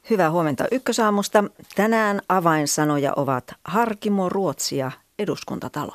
Hyvää huomenta Ykkösaamusta. Tänään avainsanoja ovat Harkimo, Ruotsi ja Eduskuntatalo.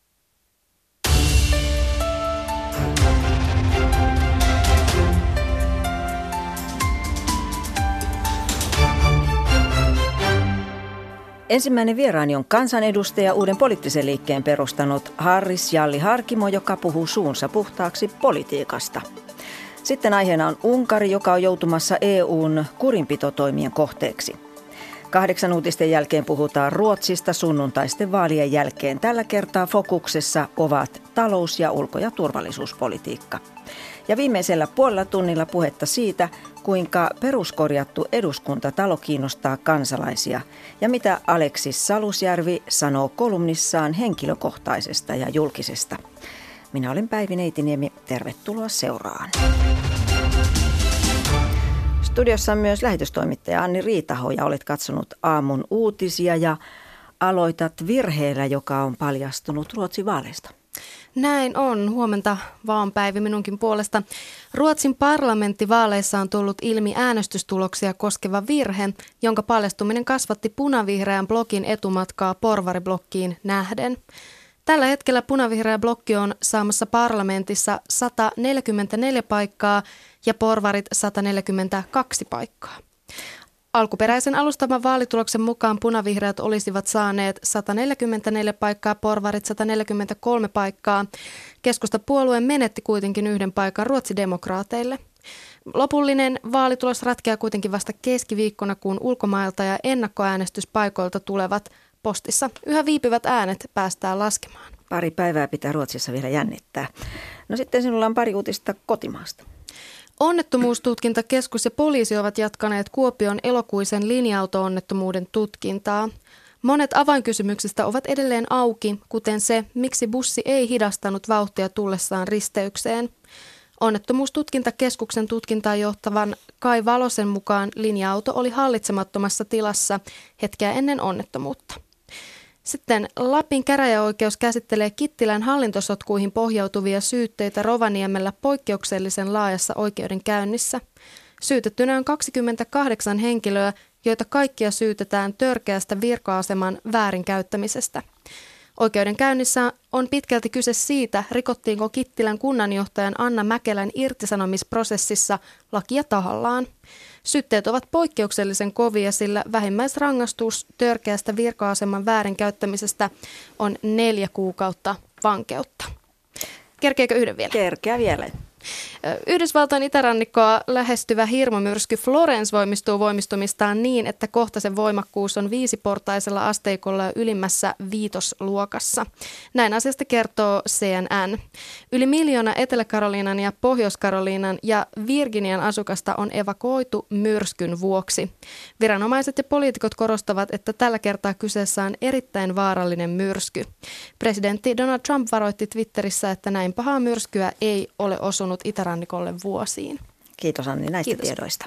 Ensimmäinen vieraani on kansanedustaja, uuden poliittisen liikkeen perustanut Harris Jalli Harkimo, joka puhuu suunsa puhtaaksi politiikasta. Sitten aiheena on Unkari, joka on joutumassa EU:n kurinpitotoimien kohteeksi. 8 uutisten jälkeen puhutaan Ruotsista sunnuntaisten vaalien jälkeen. Tällä kertaa fokuksessa ovat talous- ja ulko- ja turvallisuuspolitiikka. Ja viimeisellä puolella tunnilla puhetta siitä, kuinka peruskorjattu eduskuntatalo kiinnostaa kansalaisia ja mitä Aleksis Salusjärvi sanoo kolumnissaan henkilökohtaisesta ja julkisesta. Minä olen Päivi Neitiniemi. Tervetuloa seuraan. Studiossa on myös lähetystoimittaja Anni Riitaho ja olet katsonut aamun uutisia ja aloitat virheellä, joka on paljastunut Ruotsin vaaleista. Näin on. Huomenta vaan Päivi minunkin puolesta. Ruotsin parlamenttivaaleissa on tullut ilmi äänestystuloksia koskeva virhe, jonka paljastuminen kasvatti punavihreän blokin etumatkaa porvariblokkiin nähden. Tällä hetkellä punavihreä blokki on saamassa parlamentissa 144 paikkaa ja porvarit 142 paikkaa. Alkuperäisen alustavan vaalituloksen mukaan punavihreät olisivat saaneet 144 paikkaa, porvarit 143 paikkaa. Keskustapuolue menetti kuitenkin 1 paikan ruotsidemokraateille. Lopullinen vaalitulos ratkeaa kuitenkin vasta keskiviikkona, kun ulkomailta ja ennakkoäänestyspaikoilta tulevat postissa yhä viipyvät äänet päästään laskemaan. Pari päivää pitää Ruotsissa vielä jännittää. No sitten sinulla on pari uutista kotimaasta. Onnettomuustutkintakeskus ja poliisi ovat jatkaneet Kuopion elokuisen linja-auto-onnettomuuden tutkintaa. Monet avainkysymyksistä ovat edelleen auki, kuten se, miksi bussi ei hidastanut vauhtia tullessaan risteykseen. Onnettomuustutkintakeskuksen tutkintaan johtavan Kai Valosen mukaan linja-auto oli hallitsemattomassa tilassa hetkeä ennen onnettomuutta. Sitten Lapin käräjäoikeus käsittelee Kittilän hallintosotkuihin pohjautuvia syytteitä Rovaniemellä poikkeuksellisen laajassa oikeudenkäynnissä. Syytettynä on 28 henkilöä, joita kaikkia syytetään törkeästä virka-aseman väärinkäyttämisestä. Oikeudenkäynnissä on pitkälti kyse siitä, rikottiinko Kittilän kunnanjohtajan Anna Mäkelän irtisanomisprosessissa lakia tahallaan. Syytteet ovat poikkeuksellisen kovia, sillä vähimmäisrangaistus törkeästä virka-aseman väärinkäyttämisestä on 4 kuukautta vankeutta. Kerkeekö yhden vielä? Kerkeä vielä. Yhdysvaltain itärannikkoa lähestyvä hirmumyrsky Florence voimistuu voimistumistaan niin, että kohta sen voimakkuus on 5-portaisella asteikolla ja ylimmässä 5-luokassa. Näin asiasta kertoo CNN. Yli 1 miljoona Etelä-Karoliinan ja Pohjois-Karoliinan ja Virginian asukasta on evakuoitu myrskyn vuoksi. Viranomaiset ja poliitikot korostavat, että tällä kertaa kyseessä on erittäin vaarallinen myrsky. Presidentti Donald Trump varoitti Twitterissä, että näin pahaa myrskyä ei ole osunut itärannikolle vuosiin. Kiitos Anni näistä tiedoista.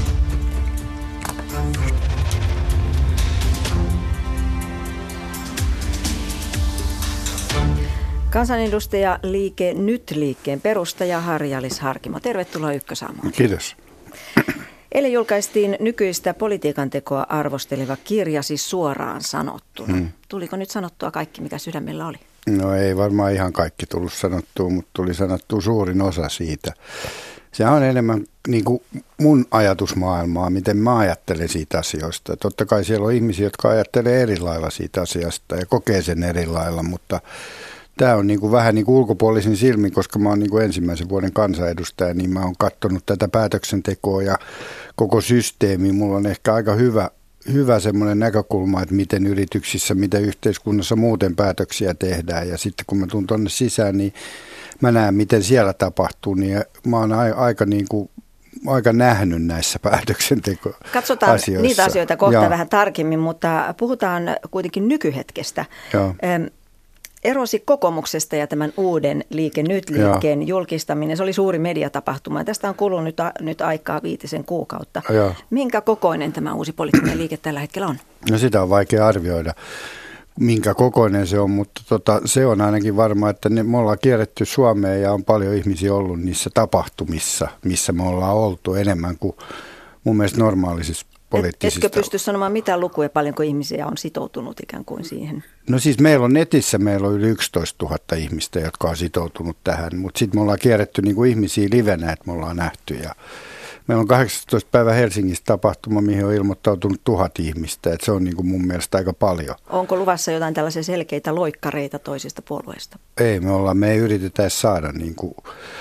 Kansanedustaja Liike Nyt-liikkeen perustaja Harri-Jalli Harkimo. Tervetuloa Ykkösaamuun. Kiitos. Eilen julkaistiin nykyistä politiikan tekoa arvosteleva kirja, siis Suoraan sanottuna. Tuliko nyt sanottua kaikki, mikä sydämellä oli? No ei varmaan ihan kaikki tullut sanottua, mutta tuli sanottua suurin osa siitä. Se on enemmän niin kuin mun ajatusmaailmaa, miten mä ajattelen siitä asioista. Totta kai siellä on ihmisiä, jotka ajattelee eri lailla siitä asiasta ja kokee sen eri lailla, mutta tämä on niin kuin vähän niin kuin ulkopuolisin silmin, koska mä oon niin kuin ensimmäisen vuoden kansanedustaja, niin mä oon katsonut tätä päätöksentekoa ja koko systeemi. Mulla on ehkä aika hyvä semmoinen näkökulma, että miten yrityksissä, miten yhteiskunnassa muuten päätöksiä tehdään. Ja sitten kun mä tuun tuonne sisään, niin mä näen, miten siellä tapahtuu. Niin mä oon aika nähnyt näissä päätöksentekoasioissa. Katsotaan niitä asioita kohta vähän tarkemmin, mutta puhutaan kuitenkin nykyhetkestä. Erosi kokoomuksesta ja tämän uuden Liike Nyt-liikkeen julkistaminen, se oli suuri mediatapahtuma. Tästä on kulunut nyt aikaa 5 kuukautta. Minkä kokoinen tämä uusi poliittinen liike tällä hetkellä on? No sitä on vaikea arvioida, minkä kokoinen se on, mutta se on ainakin varma, että me ollaan kierretty Suomeen ja on paljon ihmisiä ollut niissä tapahtumissa, missä me ollaan oltu enemmän kuin mun mielestä normaalisissa poliittisista. Etkö pysty sanomaan mitä lukuja, paljonko ihmisiä on sitoutunut ikään kuin siihen? No siis meillä on netissä yli 11 000 ihmistä, jotka on sitoutunut tähän, mutta sitten me ollaan kierretty niin kuin ihmisiä livenä, että me ollaan nähty. Ja meillä on 18. päivä Helsingissä tapahtuma, mihin on ilmoittautunut 1000 ihmistä, että se on niin kuin mun mielestä aika paljon. Onko luvassa jotain tällaisia selkeitä loikkareita toisista puolueista? Ei, me ei yritetä edes saada niin kuin,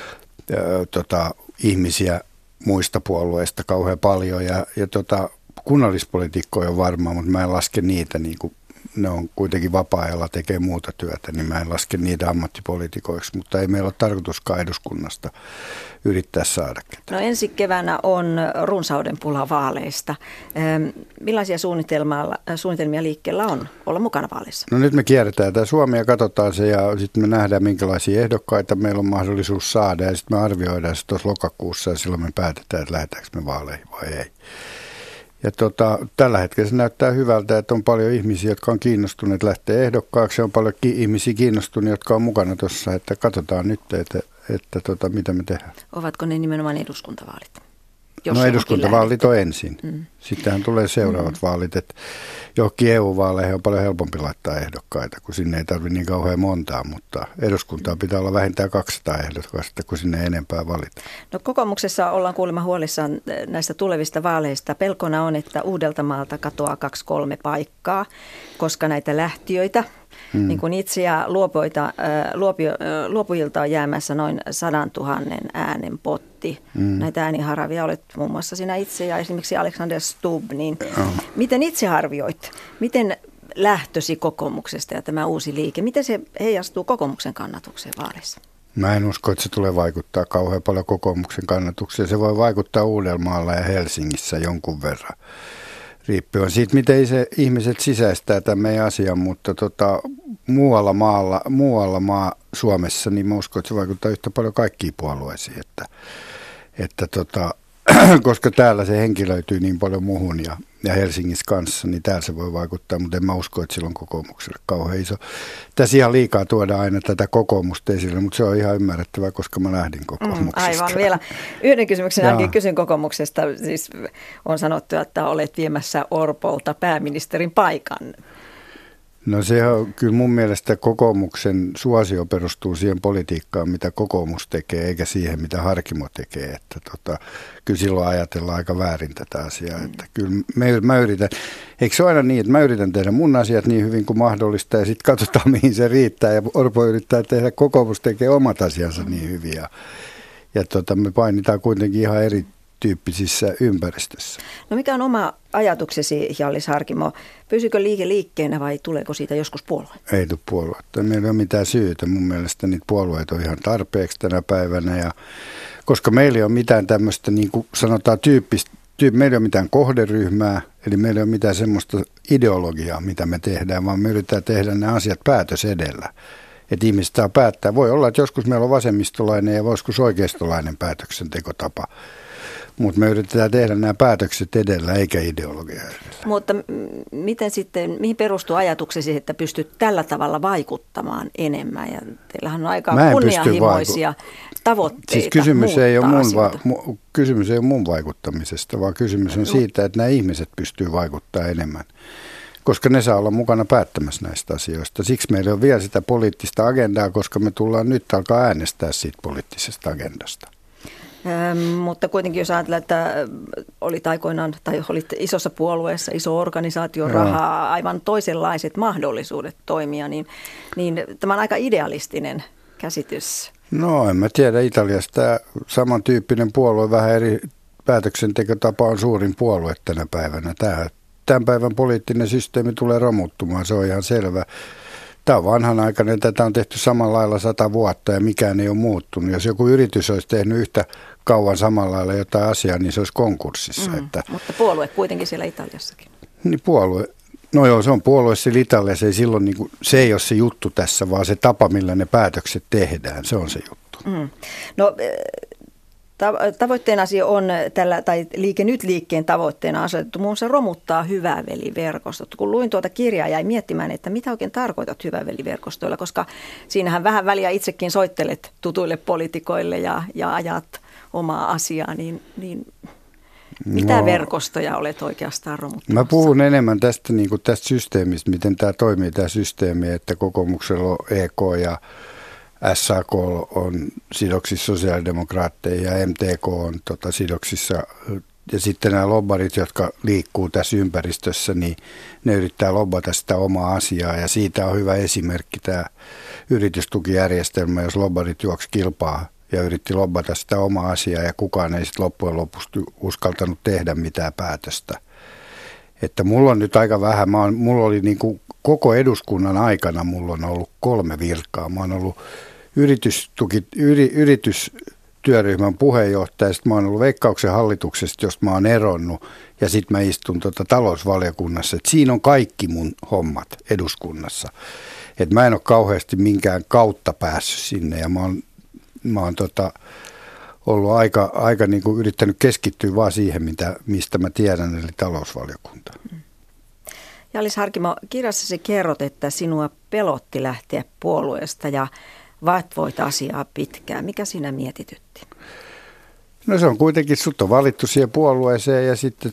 ihmisiä muista puolueista kauhean paljon ja kunnallispolitiikkoja on varmaan, mutta mä en laske niitä, niin kuin ne on kuitenkin vapaa-ajalla tekee muuta työtä, niin mä en laske niitä ammattipoliitikoiksi, mutta ei meillä ole tarkoituskaan eduskunnasta yrittää saada ketään. No ensi keväänä on runsauden pula vaaleista. Millaisia suunnitelmia liikkeellä on olla mukana vaaleissa? No nyt me kierretään tämä Suomi ja katsotaan se ja sitten me nähdään minkälaisia ehdokkaita meillä on mahdollisuus saada ja sitten me arvioidaan se tuossa lokakuussa ja silloin me päätetään, että lähdetäänkö me vaaleihin vai ei. Ja tällä hetkellä se näyttää hyvältä, että on paljon ihmisiä, jotka on kiinnostuneet lähteä ehdokkaaksi. On paljon ihmisiä kiinnostuneet, jotka on mukana tuossa, että katsotaan nyt, että mitä me tehdään. Ovatko ne nimenomaan eduskuntavaalit? No eduskuntavaalit on ensin. Sittenhän tulee seuraavat vaalit, että johonkin EU-vaaleihin on paljon helpompi laittaa ehdokkaita, kun sinne ei tarvitse niin kauhean montaa, mutta eduskuntaa pitää olla vähintään 200 ehdokkaista, kun sinne ei enempää valita. No kokoomuksessa ollaan kuulemma huolissaan näistä tulevista vaaleista. Pelkona on, että Uudeltamaalta katoaa 2-3 paikkaa, koska näitä lähtiöitä, niin kuin itse ja luopujilta on jäämässä noin 100 000 äänen potti. Näitä ääniharavia olet muun muassa sinä itse ja esimerkiksi Alexander Stubb. Niin miten itse arvioit, miten lähtösi kokoomuksesta ja tämä uusi liike, miten se heijastuu kokoomuksen kannatukseen vaaleissa? Mä en usko, että se tulee vaikuttaa kauhean paljon kokoomuksen kannatukseen. Se voi vaikuttaa Uudellamaalla ja Helsingissä jonkun verran. Riippuen siitä, miten ihmiset sisäistää tämän meidän asian, mutta muualla Suomessa, niin mä uskon, että se vaikuttaa yhtä paljon kaikkiin puolueisiin, koska täällä se henkilöityy niin paljon muuhun ja Helsingissä kanssa, niin täällä se voi vaikuttaa, mutta en mä usko, että sillä on kokoomukselle kauhean iso. Tässä ihan liikaa tuoda aina tätä kokoomusta esille, mutta se on ihan ymmärrettävää, koska mä lähdin kokoomuksesta. Aivan, vielä yhden kysymyksen ainakin kysyn kokoomuksesta. Siis on sanottu, että olet viemässä Orpolta pääministerin paikan. No se on kyllä mun mielestä kokoomuksen suosio perustuu siihen politiikkaan, mitä kokoomus tekee, eikä siihen, mitä Harkimo tekee. Että kyllä silloin ajatellaan aika väärin tätä asiaa. Että kyllä mä yritän, eikö se ole aina niin, että mä yritän tehdä mun asiat niin hyvin kuin mahdollista ja sitten katsotaan, mihin se riittää. Ja Orpo yrittää tehdä, kokoomus tekee omat asiansa niin hyvin. Ja me painitaan kuitenkin ihan erityyppisissä ympäristössä. No mikä on oma ajatuksesi, Hjallis Harkimo? Pysykö liike liikkeenä vai tuleeko siitä joskus puolue? Ei tule puoluetta. Meillä ei ole mitään syytä. Mun mielestä niitä puolueita on ihan tarpeeksi tänä päivänä. Ja koska meillä ei ole mitään tämmöistä, niin kuin sanotaan, meillä ei ole mitään kohderyhmää, eli meillä ei ole mitään semmoista ideologiaa, mitä me tehdään, vaan me yritetään tehdä ne asiat päätös edellä. Että ihmiset saa päättää. Voi olla, että joskus meillä on vasemmistolainen ja joskus oikeistolainen päätöksentekotapa. Mutta me yritetään tehdä nämä päätökset edellä, eikä ideologia edellä. Mutta miten sitten, mihin perustuu ajatuksesi, että pystyt tällä tavalla vaikuttamaan enemmän? Ja teillähän on aika kunnianhimoisia tavoitteita. Siis kysymys ei ole mun vaikuttamisesta, vaan kysymys on siitä, että nämä ihmiset pystyy vaikuttamaan enemmän. Koska ne saa olla mukana päättämässä näistä asioista. Siksi meillä on vielä sitä poliittista agendaa, koska me tullaan nyt alkaa äänestää siitä poliittisesta agendasta. Mutta kuitenkin jos ajatellaan, että olit aikoinaan tai olit isossa puolueessa, iso organisaatio, rahaa, aivan toisenlaiset mahdollisuudet toimia, niin tämä on aika idealistinen käsitys. No en mä tiedä, Italiassa tämä samantyyppinen puolue, vähän eri päätöksentekotapa on suurin puolue tänä päivänä. Tämän päivän poliittinen systeemi tulee romuttumaan, se on ihan selvä. Tämä on vanhanaikainen, tätä on tehty samalla lailla 100 vuotta ja mikään ei ole muuttunut. Jos joku yritys olisi tehnyt yhtä kauan samalla lailla jotain asiaa, niin se olisi konkurssissa. Mutta puolue kuitenkin siellä Italiassakin. Niin puolue. No joo, se on puolue siellä Italiassa, se ei ole se juttu tässä, vaan se tapa, millä ne päätökset tehdään, se on se juttu. No tavoitteenasi on tai Liike Nyt-liikkeen tavoitteena asetettu muun muassa romuttaa hyvä veli-verkostot. Kun luin tuota kirjaa, jäi miettimään, että mitä oikein tarkoitat hyvä veli-verkostoilla, koska siinähän vähän väliä itsekin soittelet tutuille poliitikoille ja ajat omaa asiaa, niin Mitä verkostoja olet oikeastaan romuttamassa? Mä puhun enemmän tästä, niin kuin tästä systeemistä, miten tämä toimii tämä systeemi, että kokoomuksella on EK ja SAK on sidoksissa sosiaalidemokraatteja ja MTK on sidoksissa. Ja sitten nämä lobbarit, jotka liikkuu tässä ympäristössä, niin ne yrittää lobbata sitä omaa asiaa. Ja siitä on hyvä esimerkki tämä yritystukijärjestelmä, jos lobbarit juoksi kilpaa ja yritti lobbata sitä omaa asiaa ja kukaan ei sitten loppujen lopuksi uskaltanut tehdä mitään päätöstä. Että mulla on nyt aika vähän, mulla oli niin kuin koko eduskunnan aikana mulla on ollut 3 virkaa. Mä oon ollut yritystyöryhmän puheenjohtaja, sitten mä oon ollut Veikkauksen hallituksesta, josta mä oon eronnut ja sitten mä istun talousvaliokunnassa. Et siinä on kaikki mun hommat eduskunnassa. Et mä en ole kauheasti minkään kautta päässyt sinne ja mä oon ollut aika niin kuin yrittänyt keskittyä vaan siihen, mistä mä tiedän, eli talousvaliokunta. Jallis Harkimo, kirjassasi kerrot, että sinua pelotti lähteä puolueesta ja vatvoit asiaa pitkään. Mikä sinä mietitytti? No se on kuitenkin, sut on valittu siihen puolueeseen ja sitten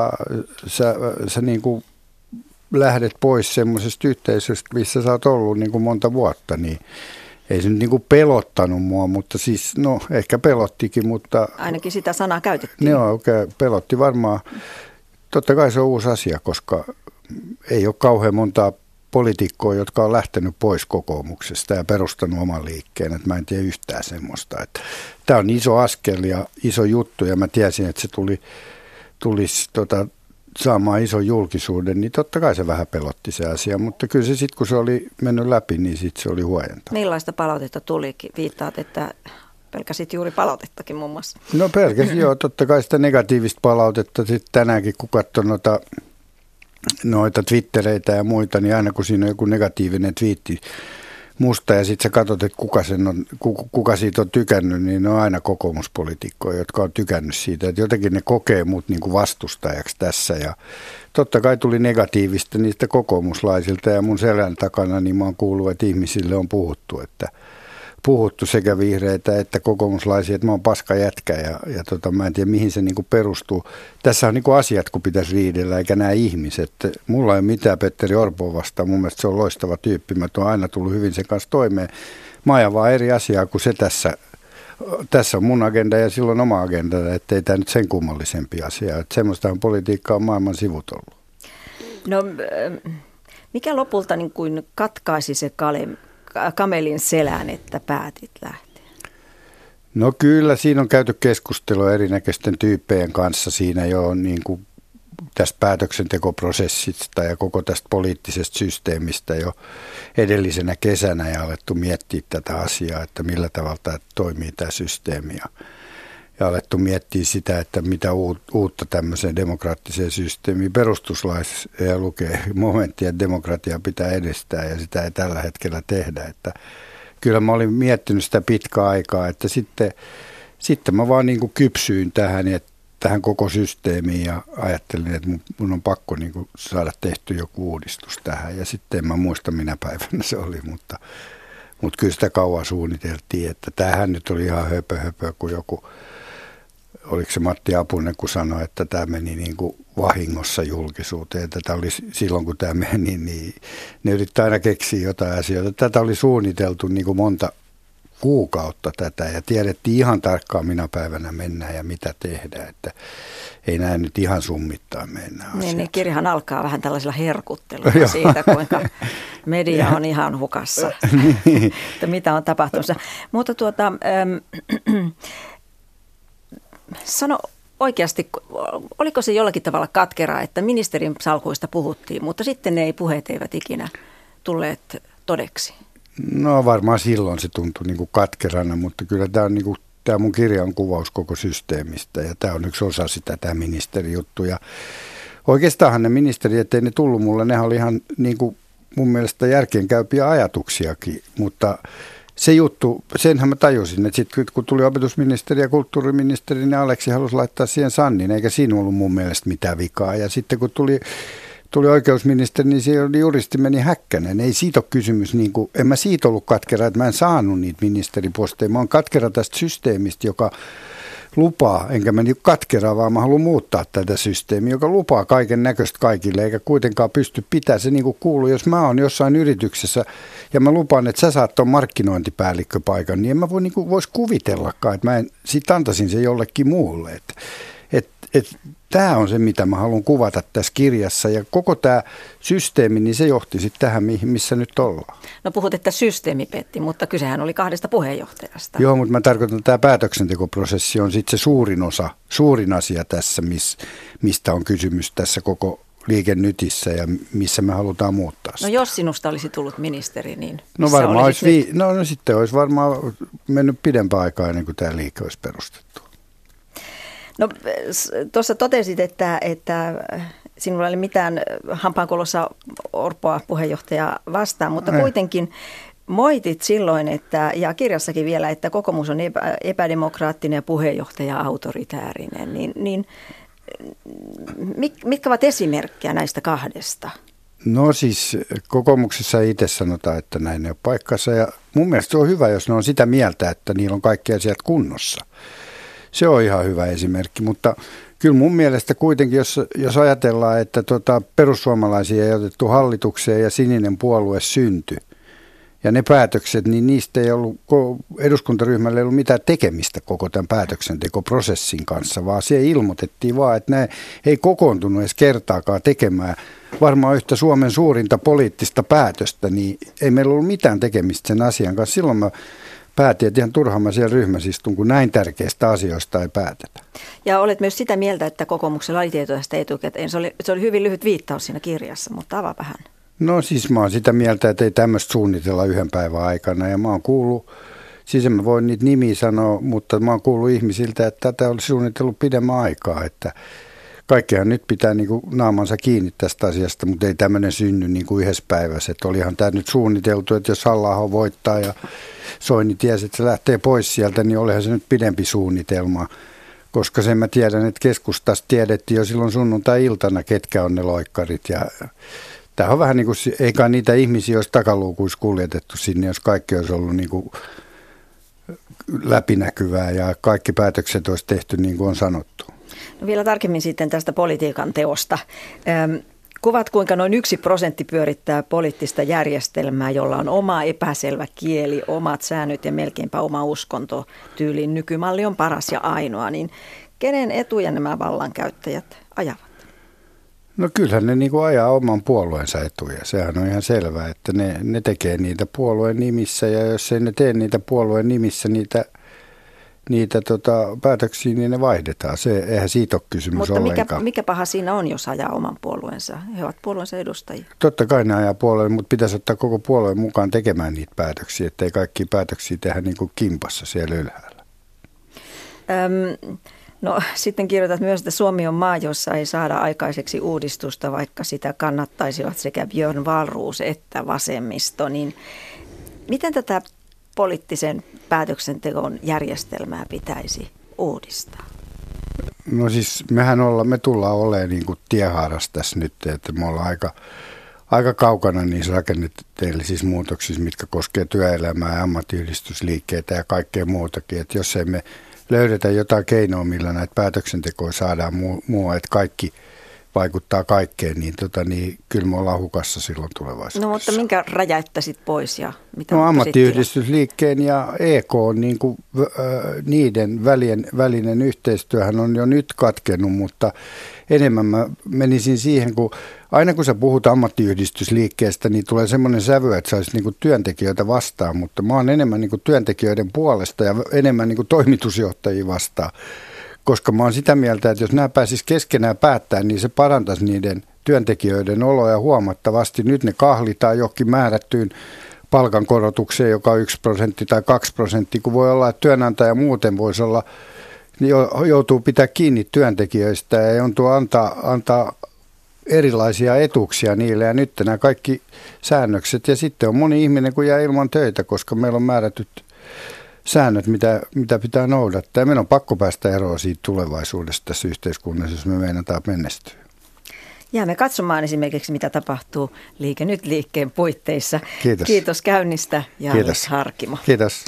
sä niin kuin lähdet pois semmoisesta yhteisöstä, missä sä oot ollut niin kuin monta vuotta, niin ei se nyt niin kuin pelottanut mua, mutta siis no ehkä pelottikin, mutta... Ainakin sitä sanaa käytettiin. Joo, pelotti varmaan. Totta kai se on uusi asia, koska ei ole kauhean montaa poliitikkoa, jotka on lähtenyt pois kokoomuksesta ja perustanut oman liikkeen. Että mä en tiedä yhtään semmoista. Tämä on iso askel ja iso juttu ja mä tiesin, että se tulisi saamaan ison julkisuuden, niin totta kai se vähän pelotti se asia, mutta kyllä se sitten kun se oli mennyt läpi, niin sitten se oli huojentava. Millaista palautetta tulikin? Viittaat, että pelkäsit juuri palautettakin muun muassa. No pelkäsin, joo, totta kai sitä negatiivista palautetta. Sitten tänäänkin kun katson noita twittereitä ja muita, niin aina kun siinä on joku negatiivinen twiitti musta ja sitten sä katsot, että kuka siitä on tykännyt, niin ne on aina kokoomuspoliitikkoja, jotka on tykännyt siitä. Että jotenkin ne kokee mut niin kuin vastustajaksi tässä ja totta kai tuli negatiivista niistä kokoomuslaisilta ja mun selän takana niin mä oon kuullut, että ihmisille on puhuttu sekä vihreitä että kokoomuslaisia, että mä oon paska jätkä ja mä en tiedä mihin se niinku perustuu. Tässä on niinku asiat, kun pitäisi riidellä, eikä nämä ihmiset. Mulla ei ole mitään Petteri Orpoa vastaan, mun mielestä se on loistava tyyppi, mä oon aina tullut hyvin sen kanssa toimeen. Mä ajan vaan eri asiaa kuin se tässä on mun agenda ja silloin oma agenda, ettei tämä nyt sen kummallisempi asia. Että semmoistahan politiikkaa on maailman sivut ollut. No mikä lopulta niin kuin katkaisi se kamelin selän, että päätit lähteä? No kyllä, siinä on käyty keskustelua erinäköisten tyyppien kanssa siinä jo niin kuin tästä päätöksentekoprosessista ja koko tästä poliittisesta systeemistä jo edellisenä kesänä ja alettu miettiä tätä asiaa, että millä tavalla tämä toimii tämä systeemi ja alettu miettiä sitä, että mitä uutta tämmöiseen demokraattiseen systeemiin perustuslaissa ja lukee momenttia, että demokratia pitää edistää ja sitä ei tällä hetkellä tehdä. Että kyllä mä olin miettinyt sitä pitkää aikaa, että sitten mä vaan niin kuin kypsyin tähän koko systeemiin ja ajattelin, että mun on pakko niin kuin saada tehty joku uudistus tähän ja sitten en mä muista minä päivänä se oli, mutta kyllä sitä kauan suunniteltiin, että tämähän nyt oli ihan höpö, kun joku... Oliko se Matti Apunen, kun sanoi, että tämä meni niin kuin vahingossa julkisuuteen. Tätä oli silloin, kun tämä meni, niin ne yrittää aina keksiä jotain asioita. Tätä oli suunniteltu niin kuin monta kuukautta tätä ja tiedettiin ihan tarkkaan, minä päivänä mennään ja mitä tehdään. Että ei näin nyt ihan summittaa mennä asiat. Niin, kirjahan alkaa vähän tällaisella herkuttelulla siitä, kuinka media on ihan hukassa, että mitä on tapahtunut. Mutta sano oikeasti, oliko se jollakin tavalla katkeraa, että ministerin salkuista puhuttiin, mutta sitten puheet eivät ikinä tulleet todeksi? No varmaan silloin se tuntui niin kuin katkerana, mutta kyllä tämä on niin kuin, tämä mun kirja on kuvaus koko systeemistä ja tämä on yksi osa sitä, tämä ministerijuttu. Ja oikeastaanhan ne ministerit, ettei ne tullut mulle, nehän oli ihan niin kuin mun mielestä järkeenkäypiä ajatuksiakin, mutta se juttu, senhän mä tajusin, että sitten kun tuli opetusministeri ja kulttuuriministeri, niin Aleksi halusi laittaa siihen Sannin, eikä siinä ollut mun mielestä mitään vikaa. Ja sitten kun tuli oikeusministeri, niin siellä oli juristi meni Häkkänen. Ei siitä ole kysymys, niin kuin, en mä siitä ollut katkera, että mä en saanut niitä ministeriposteja. Mä oon katkera tästä systeemistä, joka lupaa, enkä mä niin katkera, vaan mä haluan muuttaa tätä systeemiä, joka lupaa kaiken näköistä kaikille, eikä kuitenkaan pysty pitämään se niin kuin kuuluu. Jos mä oon jossain yrityksessä ja mä lupaan, että sä saat tuon markkinointipäällikköpaikan, niin en mä vois kuvitellakaan, että mä sit antaisin se jollekin muulle. Tämä on se, mitä mä haluan kuvata tässä kirjassa, ja koko tämä systeemi, niin se johti sitten tähän, missä nyt ollaan. No puhut, että systeemi petti, mutta kysehän oli 2 puheenjohtajasta. Joo, mutta mä tarkoitan, että tämä päätöksentekoprosessi on sitten se suurin asia tässä, mistä on kysymys tässä koko Liike Nytissä ja missä me halutaan muuttaa sitä. No jos sinusta olisi tullut ministeri, niin no varmaan sitten olisi varmaan mennyt pidempään aikaa ennen kuin tämä liike olisi perustettu. No tuossa totesit, että sinulla ei ole mitään hampaankolossa Orpoa puheenjohtajaa vastaan, mutta kuitenkin moitit silloin, ja kirjassakin vielä, että kokoomus on epädemokraattinen ja puheenjohtaja autoritäärinen. Niin mitkä ovat esimerkkejä näistä 2? No siis kokoomuksessa itse sanotaan, että näin ei ole paikkansa, ja mun mielestä se on hyvä, jos ne on sitä mieltä, että niillä on kaikki asiat kunnossa. Se on ihan hyvä esimerkki, mutta kyllä mun mielestä kuitenkin, jos ajatellaan, että perussuomalaisia ei otettu hallitukseen ja sininen puolue syntyi, ja ne päätökset, niin niistä ei ollut, eduskuntaryhmällä ei ollut mitään tekemistä koko tämän päätöksentekoprosessin kanssa, vaan siellä ilmoitettiin vaan, että ne ei kokoontunut edes kertaakaan tekemään varmaan yhtä Suomen suurinta poliittista päätöstä, niin ei meillä ollut mitään tekemistä sen asian kanssa. Silloin mä päätin, että ihan turhaan mä siellä ryhmässä istun, kun näin tärkeistä asioista ei päätetä. Ja olet myös sitä mieltä, että kokoomuksella oli tieto tästä etukäteen. Se oli hyvin lyhyt viittaus siinä kirjassa, mutta avaa vähän. No siis mä oon sitä mieltä, että ei tämmöistä suunnitella yhden päivän aikana. Ja mä oon kuullut, siis en mä voi niitä nimiä sanoa, mutta mä oon kuullut ihmisiltä, että tätä olisi suunnitellut pidemmän aikaa. Että kaikkehan nyt pitää niin kuin naamansa kiinni tästä asiasta, mutta ei tämmöinen synny niin kuin yhdessä päivässä. Että olihan tämä nyt suunniteltu, että jos Halla-aho voittaa ja Soini tiesi, että se lähtee pois sieltä, niin olihan se nyt pidempi suunnitelma. Koska sen mä tiedän, että keskustassa tiedettiin jo silloin sunnuntai-iltana, ketkä on ne loikkarit. Ja tämä on vähän niin kuin, eikä niitä ihmisiä olisi takaluukuissa kuljetettu sinne, jos kaikki olisi ollut niin kuin läpinäkyvää ja kaikki päätökset olisi tehty niin kuin on sanottu. No vielä tarkemmin sitten tästä politiikan teosta. Kuvat, kuinka noin 1% pyörittää poliittista järjestelmää, jolla on oma epäselvä kieli, omat säännöt ja melkeinpä oma uskonto tyyliin. Nykymalli on paras ja ainoa, niin kenen etuja nämä vallankäyttäjät ajavat? No kyllähän ne niin kuin ajaa oman puolueensa etuja. Sehän on ihan selvää, että ne tekee niitä puolueen nimissä, ja jos ei ne tee niitä puolueen nimissä niitä päätöksiä, niin ne vaihdetaan. Eihän siitä ole kysymys ollenkaan. Mutta mikä paha siinä on, jos ajaa oman puolueensa? He ovat puolueensa edustajia. Totta kai ne ajaa puolueen, mutta pitäisi ottaa koko puolueen mukaan tekemään niitä päätöksiä, ettei kaikkia päätöksiä tehdä niin kuin kimpassa siellä ylhäällä. No sitten kirjoitat myös, että Suomi on maa, jossa ei saada aikaiseksi uudistusta, vaikka sitä kannattaisivat sekä Björn Wahlroos että vasemmisto. Niin miten tätä poliittisen päätöksenteon järjestelmää pitäisi uudistaa? No siis me tullaan olemaan niin kuin tiehaarassa tässä nyt, että me ollaan aika kaukana niissä rakenteellisissa muutoksissa, mitkä koskee työelämää ja ammattiyhdistysliikkeitä ja kaikkea muutakin. Että jos ei me löydetä jotain keinoa, millä näitä päätöksentekoja saadaan muuta, että kaikki vaikuttaa kaikkeen, niin kyllä me ollaan hukassa silloin tulevaisuudessa. No mutta minkä räjäyttäisit pois ja mitä? No ammattiyhdistysliikkeen ja EK, niin kuin, niiden välinen yhteistyöhän on jo nyt katkennut, mutta enemmän mä menisin siihen, kun aina kun sä puhut ammattiyhdistysliikkeestä, niin tulee semmoinen sävy, että sä olisit niin kuin työntekijöitä vastaan, mutta mä oon enemmän niin kuin työntekijöiden puolesta ja enemmän niin kuin toimitusjohtajia vastaan. Koska mä oon sitä mieltä, että jos nämä pääsis keskenään päättää, niin se parantaisi niiden työntekijöiden oloja huomattavasti. Nyt ne kahlitaan johonkin määrättyyn palkankorotukseen, joka on 1% tai 2%, kun voi olla, että työnantaja muuten voisi olla, niin joutuu pitää kiinni työntekijöistä ja joutuu antaa erilaisia etuuksia niille. Ja nyt nämä kaikki säännökset ja sitten on moni ihminen, kun jää ilman töitä, koska meillä on määrätyt säännöt, mitä pitää noudattaa. Ja meidän on pakko päästä eroon siitä tulevaisuudesta tässä yhteiskunnassa, jos me meinataan menestyä. Jäämme katsomaan esimerkiksi, mitä tapahtuu Liike Nyt-liikkeen puitteissa. Kiitos. Kiitos käynnistä, Jalli Kiitos. Harkimo. Kiitos.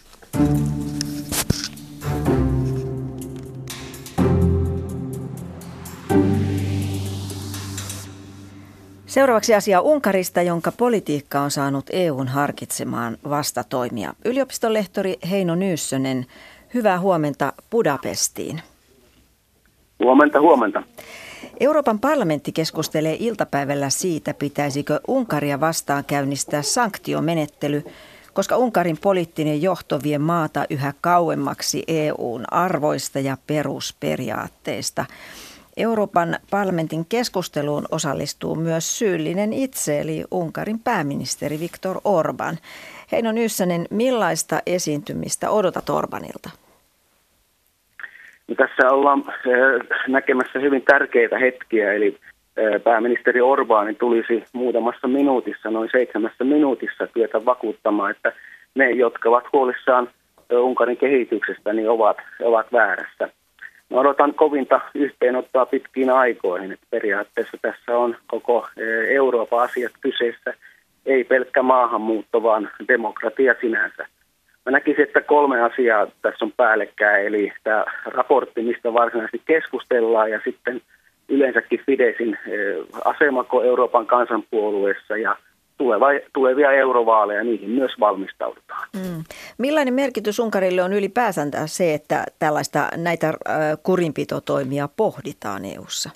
Seuraavaksi asia Unkarista, jonka politiikka on saanut EUn harkitsemaan vastatoimia. Yliopistonlehtori Heino Nyyssönen, hyvää huomenta Budapestiin. Huomenta. Euroopan parlamentti keskustelee iltapäivällä siitä, pitäisikö Unkaria vastaan käynnistää sanktiomenettely, koska Unkarin poliittinen johto vie maata yhä kauemmaksi EUn arvoista ja perusperiaatteista. Euroopan parlamentin keskusteluun osallistuu myös syyllinen itse, eli Unkarin pääministeri Viktor Orbán. Heino Nyyssönen, millaista esiintymistä odotat Orbanilta? No, tässä ollaan näkemässä hyvin tärkeitä hetkiä, eli pääministeri Orbán tulisi muutamassa minuutissa, noin 7 minuutissa kyetä vakuuttamaan, että ne, jotka ovat huolissaan Unkarin kehityksestä, niin ovat väärässä. Mä odotan kovinta yhteenottoa pitkiin aikoihin, että periaatteessa tässä on koko Euroopan asiat kyseessä, ei pelkkä maahanmuutto, vaan demokratia sinänsä. Mä näkisin, että 3 asiaa tässä on päällekkäin, eli tämä raportti, mistä varsinaisesti keskustellaan, ja sitten yleensäkin Fidesin asemako Euroopan kansanpuolueessa ja tulevia eurovaaleja, niihin myös valmistaudutaan. Millainen merkitys Unkarille on ylipäätään se, että näitä kurinpitotoimia pohditaan EU:ssa?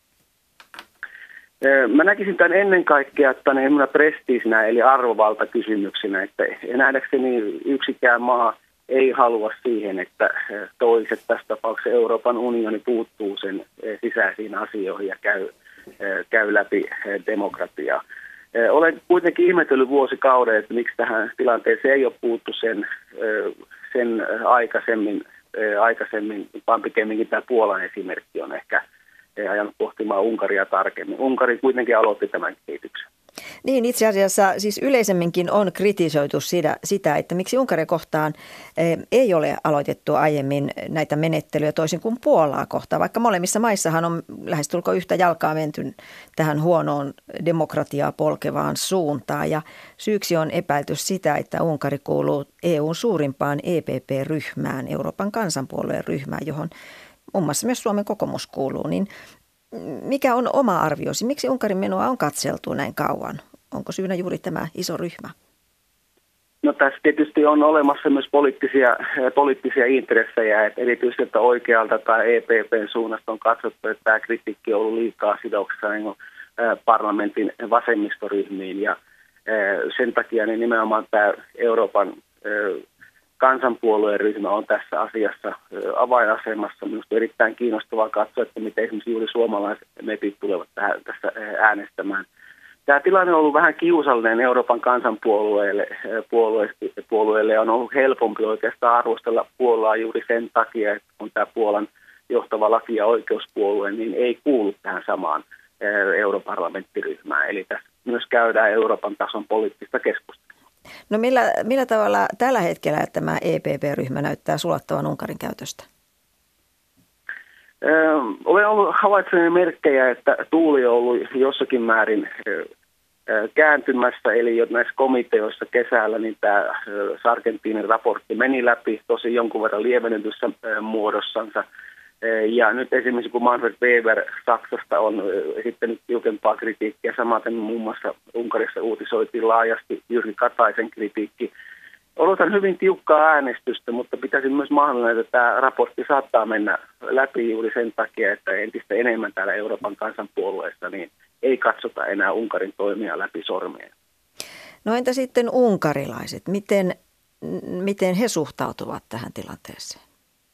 Mä näkisin tämän ennen kaikkea tämmöinen prestiisinä eli arvovaltakysymyksinä, että nähdäkseni yksikään maa ei halua siihen, että toiset, tässä tapauksessa Euroopan unioni, puuttuu sen sisäisiin asioihin ja käy läpi demokratiaa. Olen kuitenkin ihmetellyt vuosikauden, että miksi tähän tilanteeseen ei ole puuttu sen aikaisemmin, vaan pikemminkin tämä Puolan esimerkki on ehkä ajanut pohtimaan Unkaria tarkemmin. Unkari kuitenkin aloitti tämän kehityksen. Niin, itse asiassa siis yleisemminkin on kritisoitu sitä, että miksi Unkaria kohtaan ei ole aloitettu aiemmin näitä menettelyjä toisin kuin Puolaa kohtaan, vaikka molemmissa maissahan on lähestulkoon yhtä jalkaa menty tähän huonoon demokratiaa polkevaan suuntaan. Ja syyksi on epäilty sitä, että Unkari kuuluu EUn suurimpaan EPP-ryhmään, Euroopan kansanpuolueen ryhmään, johon muun muassa myös Suomen kokoomus kuuluu, niin mikä on oma arviosi? Miksi Unkarin menoa on katseltu näin kauan? Onko syynä juuri tämä iso ryhmä? No tässä tietysti on olemassa myös poliittisia intressejä, että erityisesti että oikealta tai EPPn suunnasta on katsottu, että tämä kritiikki on ollut liikaa sidoksissa niin parlamentin vasemmistoryhmiin ja sen takia niin nimenomaan tämä Euroopan kansanpuolueen ryhmä on tässä asiassa avainasemassa. Minusta on erittäin kiinnostavaa katsoa, että miten esimerkiksi juuri suomalaiset mepit tulevat tässä äänestämään. Tämä tilanne on ollut vähän kiusallinen Euroopan kansanpuolueelle ja on ollut helpompi oikeastaan arvostella Puolaa juuri sen takia, että kun tämä Puolan johtava laki- ja oikeuspuolue niin ei kuulu tähän samaan europarlamenttiryhmään. Eli tässä myös käydään Euroopan tason poliittista keskustelua. No millä tavalla tällä hetkellä tämä EPP-ryhmä näyttää sulattavan Unkarin käytöstä? Olen ollut havaitseni merkkejä, että tuuli on ollut jossakin määrin kääntymässä, eli jo näissä komiteoissa kesällä niin tämä Sargentinin raportti meni läpi tosi jonkun verran lievennetyssä muodossansa. Ja nyt esimerkiksi kun Manfred Weber Saksasta on esittänyt tiukempaa kritiikkiä, samaten muun muassa Unkarissa uutisoitiin laajasti Jyrki Kataisen kritiikki. Odotan hyvin tiukkaa äänestystä, mutta pitäisi myös mahdollinen, että tämä raportti saattaa mennä läpi juuri sen takia, että entistä enemmän täällä Euroopan kansanpuolueessa niin ei katsota enää Unkarin toimia läpi sormien. No entä sitten unkarilaiset? Miten he suhtautuvat tähän tilanteeseen?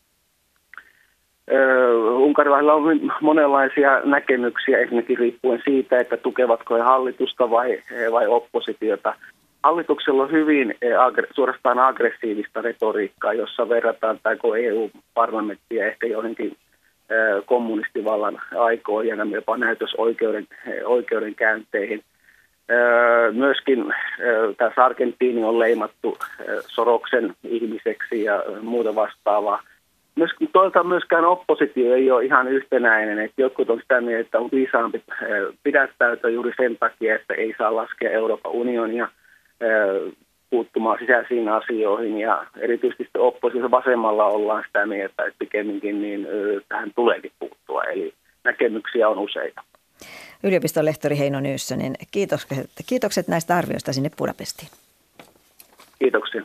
Unkarilaisilla on monenlaisia näkemyksiä, esimerkiksi riippuen siitä, että tukevatko he hallitusta vai oppositiota. Hallituksella on hyvin suorastaan aggressiivista retoriikkaa, jossa verrataan EU-parlamenttia ehkä johonkin kommunistivallan aikoihin ja jopa näytösoikeudenkäynteihin. Myöskin tämä Sargentini on leimattu Soroksen ihmiseksi ja muuta vastaavaa. toisaalta myöskään oppositio ei ole ihan yhtenäinen, että jotkut on sitä mieltä, että on viisaampi pidättäytyä juuri sen takia, että ei saa laskea Euroopan unionia puuttumaan sisäisiin asioihin, ja erityisesti oppositiossa vasemmalla ollaan sitä mieltä, että pikemminkin niin tähän tuleekin puuttua, eli näkemyksiä on useita. Yliopiston lehtori Heino Nyyssönen, kiitokset näistä arvioista sinne Budapestiin. Kiitoksia.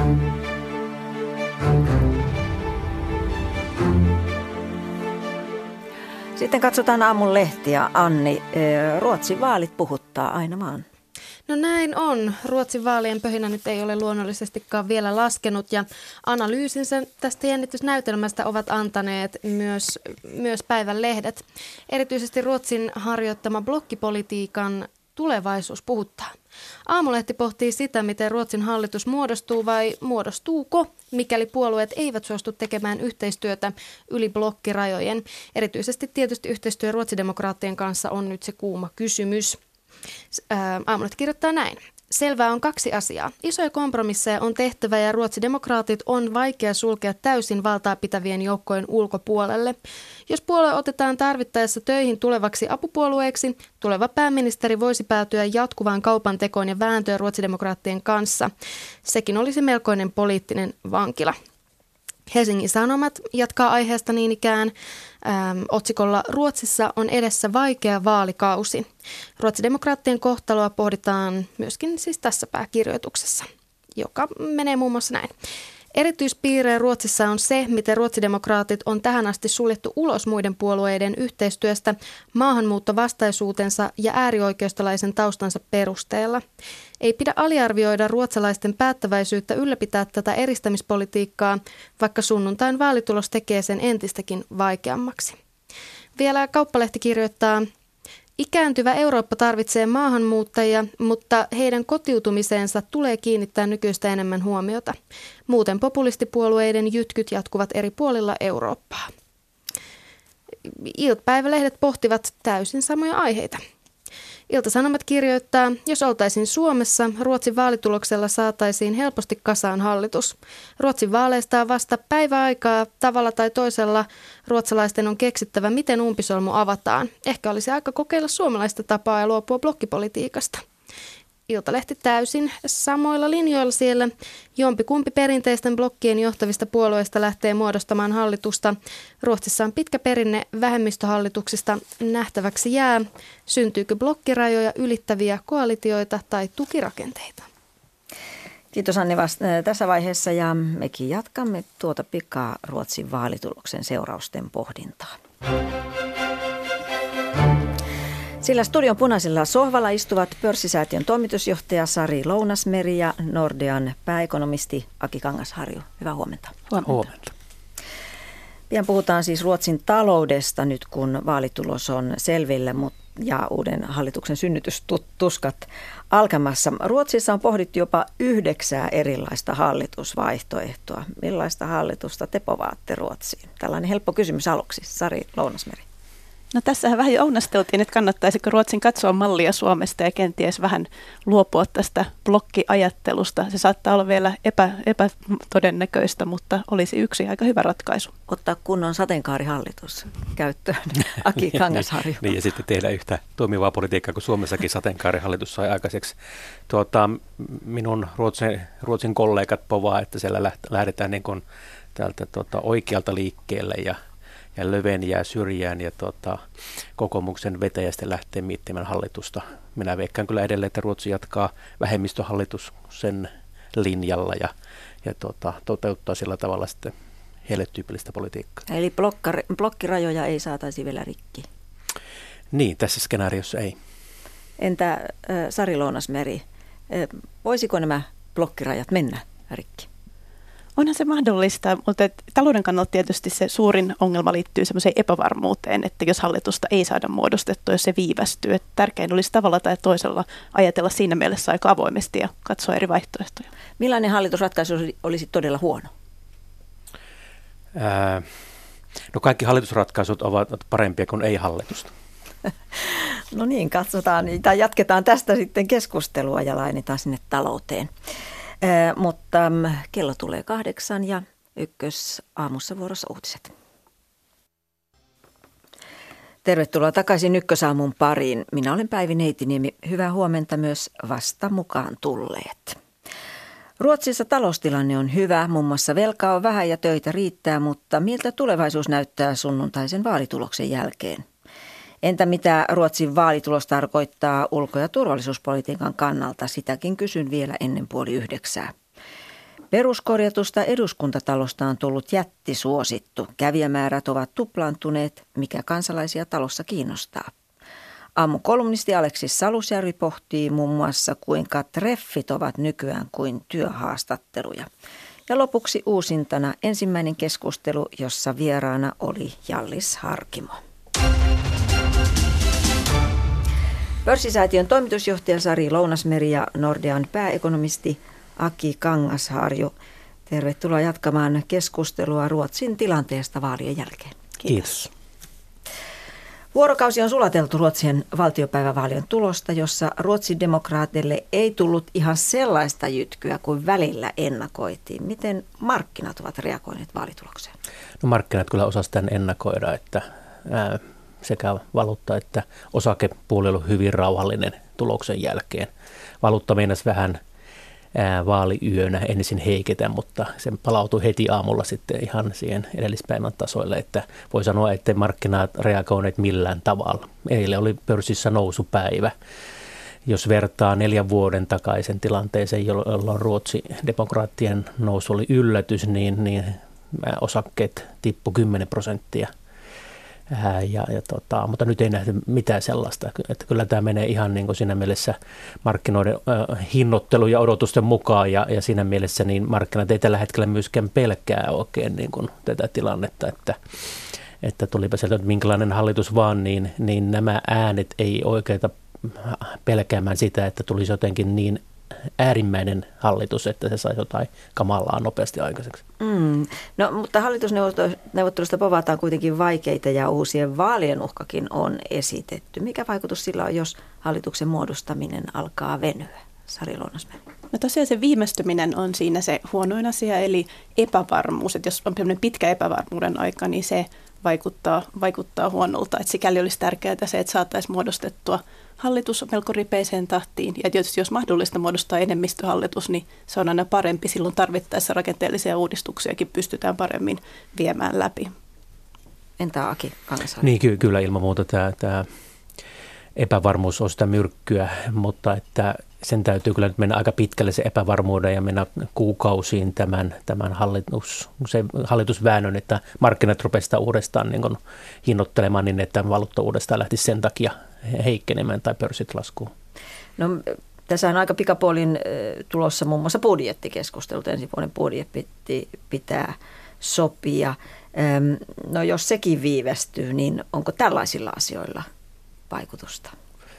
Sitten katsotaan aamun lehtiä. Anni, Ruotsin vaalit puhuttaa aina vaan. No näin on. Ruotsin vaalien pöhinä nyt ei ole luonnollisestikaan vielä laskenut ja analyysinsä tästä jännitysnäytelmästä ovat antaneet myös päivän lehdet. Erityisesti Ruotsin harjoittama blokkipolitiikan tulevaisuus puhuttaa. Aamulehti pohtii sitä, miten Ruotsin hallitus muodostuu vai muodostuuko, mikäli puolueet eivät suostu tekemään yhteistyötä yli blokkirajojen. Erityisesti tietysti yhteistyö ruotsidemokraattien kanssa on nyt se kuuma kysymys. Aamulehti kirjoittaa näin. Selvää on 2 asiaa. Isoja kompromisseja on tehtävä ja ruotsidemokraatit on vaikea sulkea täysin valtaa pitävien joukkojen ulkopuolelle. Jos puolue otetaan tarvittaessa töihin tulevaksi apupuolueeksi, tuleva pääministeri voisi päätyä jatkuvaan kaupantekoon ja vääntöön ruotsidemokraattien kanssa. Sekin olisi melkoinen poliittinen vankila. Helsingin Sanomat jatkaa aiheesta niin ikään otsikolla Ruotsissa on edessä vaikea vaalikausi. Ruotsidemokraattien kohtaloa pohditaan myöskin siis tässä pääkirjoituksessa, joka menee muun muassa näin. Erityispiirre Ruotsissa on se, miten ruotsidemokraatit on tähän asti suljettu ulos muiden puolueiden yhteistyöstä maahanmuuttovastaisuutensa ja äärioikeistolaisen taustansa perusteella. Ei pidä aliarvioida ruotsalaisten päättäväisyyttä ylläpitää tätä eristämispolitiikkaa, vaikka sunnuntain vaalitulos tekee sen entistäkin vaikeammaksi. Vielä Kauppalehti kirjoittaa, ikääntyvä Eurooppa tarvitsee maahanmuuttajia, mutta heidän kotiutumiseensa tulee kiinnittää nykyistä enemmän huomiota. Muuten populistipuolueiden jytkyt jatkuvat eri puolilla Eurooppaa. Iltapäivälehdet pohtivat täysin samoja aiheita. Ilta-Sanomat kirjoittaa, jos oltaisiin Suomessa, Ruotsin vaalituloksella saataisiin helposti kasaan hallitus. Ruotsin vaaleista on vasta päiväaikaa, tavalla tai toisella ruotsalaisten on keksittävä, miten umpisolmu avataan. Ehkä olisi aika kokeilla suomalaista tapaa ja luopua blokkipolitiikasta. Iltalehti täysin samoilla linjoilla siellä. Jompikumpi perinteisten blokkien johtavista puolueista lähtee muodostamaan hallitusta. Ruotsissa on pitkä perinne vähemmistöhallituksista. Nähtäväksi jää, syntyykö blokkirajoja ylittäviä koalitioita tai tukirakenteita. Kiitos Anni tässä vaiheessa ja mekin jatkamme tuota pikaa Ruotsin vaalituloksen seurausten pohdintaa. Sillä studion punaisella sohvalla istuvat pörssisäätiön toimitusjohtaja Sari Lounasmeri ja Nordean pääekonomisti Aki Kangasharju. Hyvää huomenta. Huomenta. Pian puhutaan siis Ruotsin taloudesta nyt, kun vaalitulos on selvillä ja uuden hallituksen synnytystuskat alkamassa. Ruotsissa on pohdittu jopa 9 erilaista hallitusvaihtoehtoa. Millaista hallitusta te povaatte Ruotsiin? Tällainen helppo kysymys aluksi. Sari Lounasmeri. No tässähän vähän jo ounasteltiin, että kannattaisiko Ruotsin katsoa mallia Suomesta ja kenties vähän luopua tästä blokkiajattelusta. Se saattaa olla vielä epätodennäköistä, mutta olisi yksi aika hyvä ratkaisu. Ottaa kunnon sateenkaarihallitus käyttöön, Aki Kangasharju. Niin, ja sitten tehdä yhtä toimivaa politiikkaa, kun Suomessakin sateenkaarihallitus sai aikaiseksi. Minun Ruotsin kollegat povaa, että siellä lähdetään niin kuin täältä oikealta liikkeelle ja Löfven jää syrjään ja kokoomuksen vetäjästä lähtee miettimään hallitusta. Minä veikkaan kyllä edelleen, että Ruotsi jatkaa vähemmistöhallitus sen linjalla ja toteuttaa sillä tavalla sitten heille tyypillistä politiikkaa. Eli blokkirajoja ei saataisi vielä rikki? Niin, tässä skenaariossa ei. Entä Sari Lounasmeri, voisiko nämä blokkirajat mennä rikki? Onhan se mahdollista, mutta talouden kannalta tietysti se suurin ongelma liittyy semmoiseen epävarmuuteen, että jos hallitusta ei saada muodostettua, jos se viivästyy. Että tärkein olisi tavalla tai toisella ajatella siinä mielessä aika avoimesti ja katsoa eri vaihtoehtoja. Millainen hallitusratkaisu olisi todella huono? No kaikki hallitusratkaisut ovat parempia kuin ei-hallitusta. No niin, katsotaan tai jatketaan tästä sitten keskustelua ja lainetaan sinne talouteen. Mutta kello tulee 8 ja Ykkösaamussa vuorossa uutiset. Tervetuloa takaisin Ykkösaamun pariin. Minä olen Päivi Neitiniemi. Hyvää huomenta myös vasta mukaan tulleet. Ruotsissa taloustilanne on hyvä, muun muassa velkaa on vähän ja töitä riittää, mutta miltä tulevaisuus näyttää sunnuntaisen vaalituloksen jälkeen? Entä mitä Ruotsin vaalitulos tarkoittaa ulko- ja turvallisuuspolitiikan kannalta? Sitäkin kysyn vielä ennen 8:30. Peruskorjatusta eduskuntatalosta on tullut jättisuosittu. Kävijämäärät ovat tuplaantuneet, mikä kansalaisia talossa kiinnostaa. Aamukolumnisti Aleksis Salusjärvi pohtii muun muassa, kuinka treffit ovat nykyään kuin työhaastatteluja. Ja lopuksi uusintana ensimmäinen keskustelu, jossa vieraana oli Hjallis Harkimo. Pörssisäätiön toimitusjohtaja Sari Lounasmeri ja Nordean pääekonomisti Aki Kangasharju. Tervetuloa jatkamaan keskustelua Ruotsin tilanteesta vaalien jälkeen. Kiitos. Vuorokausi on sulateltu Ruotsin valtiopäivävaalien tulosta, jossa Ruotsin demokraateille ei tullut ihan sellaista jytkyä kuin välillä ennakoitiin. Miten markkinat ovat reagoineet vaalitulokseen? No markkinat kyllä osasivat tämän ennakoida, että sekä valuutta että osakepuoli oli hyvin rauhallinen tuloksen jälkeen. Valuutta meinasi vähän vaaliyönä ensin heiketä, mutta se palautui heti aamulla sitten ihan siihen edellispäivän tasoille, että voi sanoa, että markkinat reagoineet millään tavalla. Eilen oli pörssissä nousupäivä. Jos vertaa 4 vuoden takaisen tilanteeseen, jolloin Ruotsin demokraattien nousu oli yllätys, niin osakkeet tippu 10%. Mutta nyt ei nähty mitään sellaista, että kyllä tämä menee ihan niin kuin siinä mielessä markkinoiden hinnoittelu ja odotusten mukaan ja siinä mielessä niin markkinat ei tällä hetkellä myöskään pelkää oikein niin kuin tätä tilannetta, että tulipa sieltä minkälainen hallitus vaan, niin nämä äänet ei oikeita pelkäämään sitä, että tulisi jotenkin niin äärimmäinen hallitus, että se saisi jotain kamalaa nopeasti aikaiseksi. No, mutta hallitusneuvottelusta povataan kuitenkin vaikeita ja uusien vaalien uhkakin on esitetty. Mikä vaikutus sillä on, jos hallituksen muodostaminen alkaa venyä? Sari Lounasmeri. No tosiaan se viivästyminen on siinä se huonoin asia, eli epävarmuus. Että jos on pitkä epävarmuuden aika, niin se vaikuttaa huonolta. Että sikäli olisi tärkeää se, että saataisiin muodostettua hallitus melko ripeiseen tahtiin. Ja tietysti jos mahdollista muodostaa enemmistöhallitus, niin se on aina parempi. Silloin tarvittaessa rakenteellisia uudistuksiakin pystytään paremmin viemään läpi. Entä Aki Kangasharju? Niin kyllä ilman muuta tämä epävarmuus on sitä myrkkyä, mutta että sen täytyy kyllä nyt mennä aika pitkälle se epävarmuuden ja mennä kuukausiin tämän hallitusväännön, että markkinat rupesivat uudestaan niin kuin hinnoittelemaan niin, että valuutta uudestaan lähtisi sen takia heikkenemään tai pörssit laskuun. No, tässä on aika pikapuolin tulossa muun muassa budjettikeskustelut. Ensi vuoden budjetti pitää sopia. No jos sekin viivästyy, niin onko tällaisilla asioilla vaikutusta?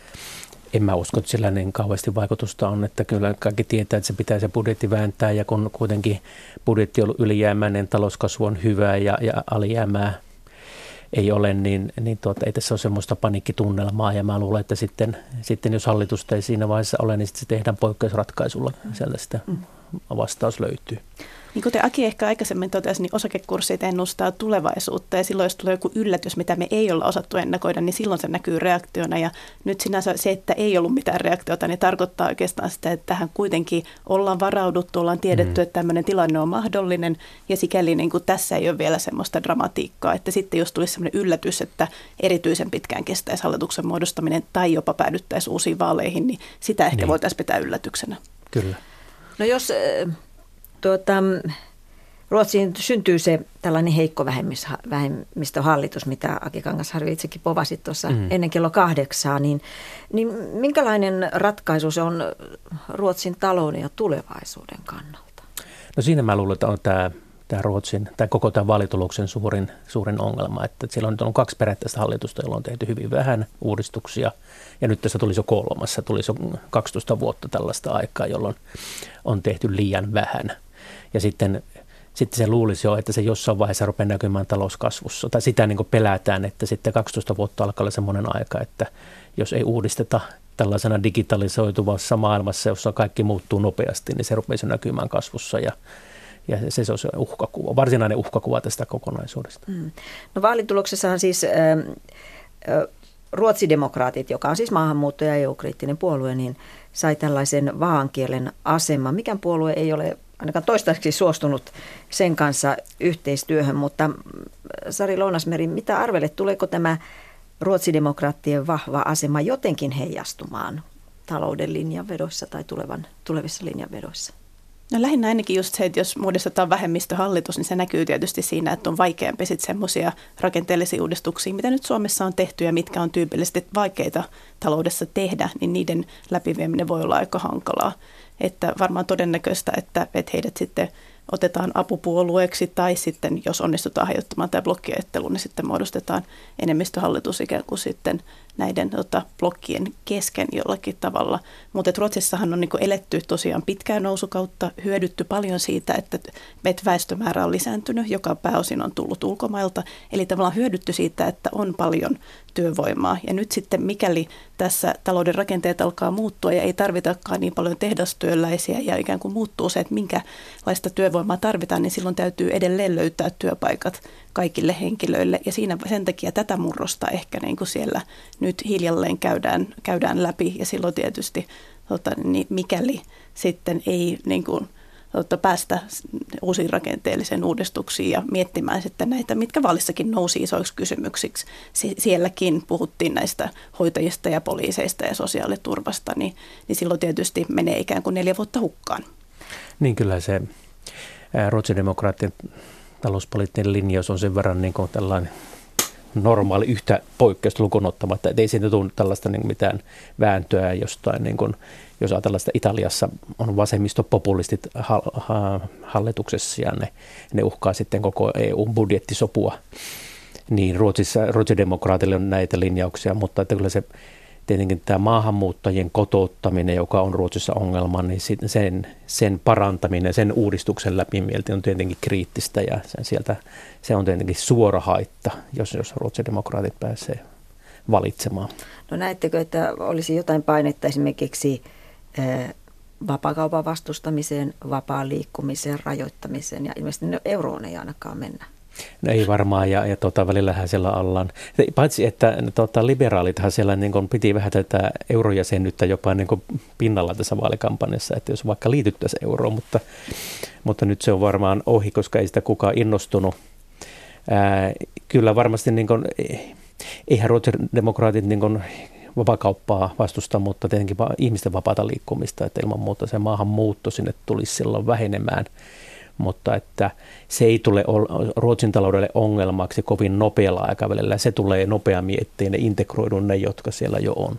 En mä usko, että sillä niin kauheasti vaikutusta on, että kyllä kaikki tietää, että se pitää se budjetti vääntää ja kun kuitenkin budjetti on ylijäämäinen, talouskasvu on hyvä ja alijäämää ei ole, niin ei tässä ole semmoista paniikkitunnelmaa ja mä luulen, että sitten jos hallitusta ei siinä vaiheessa ole, niin sitten se tehdään poikkeusratkaisulla, sieltä sitä vastaus löytyy. Niin kuten Aki ehkä aikaisemmin totesi, niin osakekurssit ennustaa tulevaisuutta ja silloin jos tulee joku yllätys, mitä me ei olla osattu ennakoida, niin silloin se näkyy reaktiona ja nyt sinänsä se, että ei ollut mitään reaktiota, niin tarkoittaa oikeastaan sitä, että tähän kuitenkin ollaan varauduttu, ollaan tiedetty, että tämmöinen tilanne on mahdollinen ja sikäli niin kuin tässä ei ole vielä semmoista dramatiikkaa, että sitten jos tulisi semmoinen yllätys, että erityisen pitkään kestäisi hallituksen muodostaminen tai jopa päädyttäisiin uusiin vaaleihin, niin sitä ehkä voitaisiin pitää yllätyksenä. Kyllä. No jos Ruotsiin syntyy se tällainen heikko vähemmistöhallitus, mitä Aki Kangasharju itsekin povasi tuossa ennen kello 8, niin minkälainen ratkaisu se on Ruotsin talouden ja tulevaisuuden kannalta? No siinä mä luulen, että on tämä Ruotsin tai koko tämän vaalituloksen suurin ongelma, että siellä on ollut 2 perättäistä hallitusta, jolla on tehty hyvin vähän uudistuksia ja nyt tässä tulisi jo 3. Tulisi jo 12 vuotta tällaista aikaa, jolloin on tehty liian vähän. Ja sitten se luulisi jo, että se jossain vaiheessa rupeaa näkymään talouskasvussa. Tai sitä niin kuin pelätään, että sitten 12 vuotta alkaa olla semmoinen aika, että jos ei uudisteta tällaisena digitalisoituvassa maailmassa, jossa kaikki muuttuu nopeasti, niin se rupeaa näkymään kasvussa. Ja se on se uhkakuva, varsinainen uhkakuva tästä kokonaisuudesta. No vaalituloksessahan siis ruotsidemokraatit, joka on siis maahanmuutto- ja EU-kriittinen puolue, niin sai tällaisen vaankielen aseman. Mikään puolue ei ole ainakaan toistaiseksi suostunut sen kanssa yhteistyöhön, mutta Sari Lounasmeri, mitä arvelet, tuleeko tämä ruotsidemokraattien vahva asema jotenkin heijastumaan talouden linjanvedoissa tai tulevissa linjanvedoissa? No lähinnä ainakin just se, että jos muodostetaan vähemmistöhallitus, niin se näkyy tietysti siinä, että on vaikeampi sitten semmoisia rakenteellisia uudistuksia, mitä nyt Suomessa on tehty ja mitkä on tyypillisesti vaikeita taloudessa tehdä, niin niiden läpivieminen voi olla aika hankalaa. Että varmaan todennäköistä, että heidät sitten otetaan apupuolueeksi tai sitten, jos onnistutaan hajottamaan tämä blokkiajattelu, niin sitten muodostetaan enemmistöhallitus ikään kuin sitten näiden blokkien kesken jollakin tavalla. Mutta Ruotsissahan on eletty tosiaan pitkää nousukautta, hyödytty paljon siitä, että väestömäärä on lisääntynyt, joka pääosin on tullut ulkomailta. Eli tavallaan hyödytty siitä, että on paljon työvoimaa. Ja nyt sitten mikäli tässä talouden rakenteet alkaa muuttua ja ei tarvitakaan niin paljon tehdastyöläisiä ja ikään kuin muuttuu se, että minkälaista työvoimaa tarvitaan, niin silloin täytyy edelleen löytää työpaikat kaikille henkilöille. Ja sen takia tätä murrosta ehkä niin kuin siellä nyt hiljalleen käydään läpi. Ja silloin tietysti niin mikäli sitten ei niin kuin, päästä uusiin rakenteellisiin uudistuksiin ja miettimään sitten näitä, mitkä vaalissakin nousi isoiksi kysymyksiksi. Sielläkin puhuttiin näistä hoitajista ja poliiseista ja sosiaaliturvasta, niin silloin tietysti menee ikään kuin 4 vuotta hukkaan. Niin kyllä se ruotsidemokraattien talouspoliittinen linjaus on sen verran niin kuin tällainen normaali yhtä poikkeusta lukuun ottamatta, että ei siitä tule tällaista niin mitään vääntöä jostain, niin kuin, jos ajatellaan sitä Italiassa on vasemmistopopulistit hallituksessa ja ne uhkaa sitten koko EU-budjettisopua, niin ruotsidemokraatille on näitä linjauksia, mutta että kyllä se tietenkin tämä maahanmuuttajien kotouttaminen, joka on Ruotsissa ongelma, niin sen parantaminen, sen uudistuksen läpimielti on tietenkin kriittistä ja se on tietenkin suora haitta, jos ruotsidemokraatit pääsee valitsemaan. No näettekö, että olisi jotain painetta esimerkiksi vapaakaupan vastustamiseen, vapaan liikkumisen rajoittamiseen ja ilmeisesti euroon ei ainakaan mennä? No ei varmaan ja välillähän siellä ollaan. Paitsi että liberaalithan siellä niin kuin piti vähän tätä eurojäsenyyttä jopa niin kuin pinnalla tässä vaalikampanjassa, että jos vaikka liityttäisiin euroon, mutta nyt se on varmaan ohi, koska ei sitä kukaan innostunut. Kyllä varmasti niin kuin, eihän ruotsidemokraatit niin kuin vapaakauppaa vastusta, mutta tietenkin ihmisten vapaata liikkumista, että ilman muuta se maahanmuutto sinne tulisi silloin vähenemään. Mutta että se ei tule Ruotsin taloudelle ongelmaksi kovin nopealla aikavälillä. Se tulee nopeammin, ettei ne integroidu ne, jotka siellä jo on.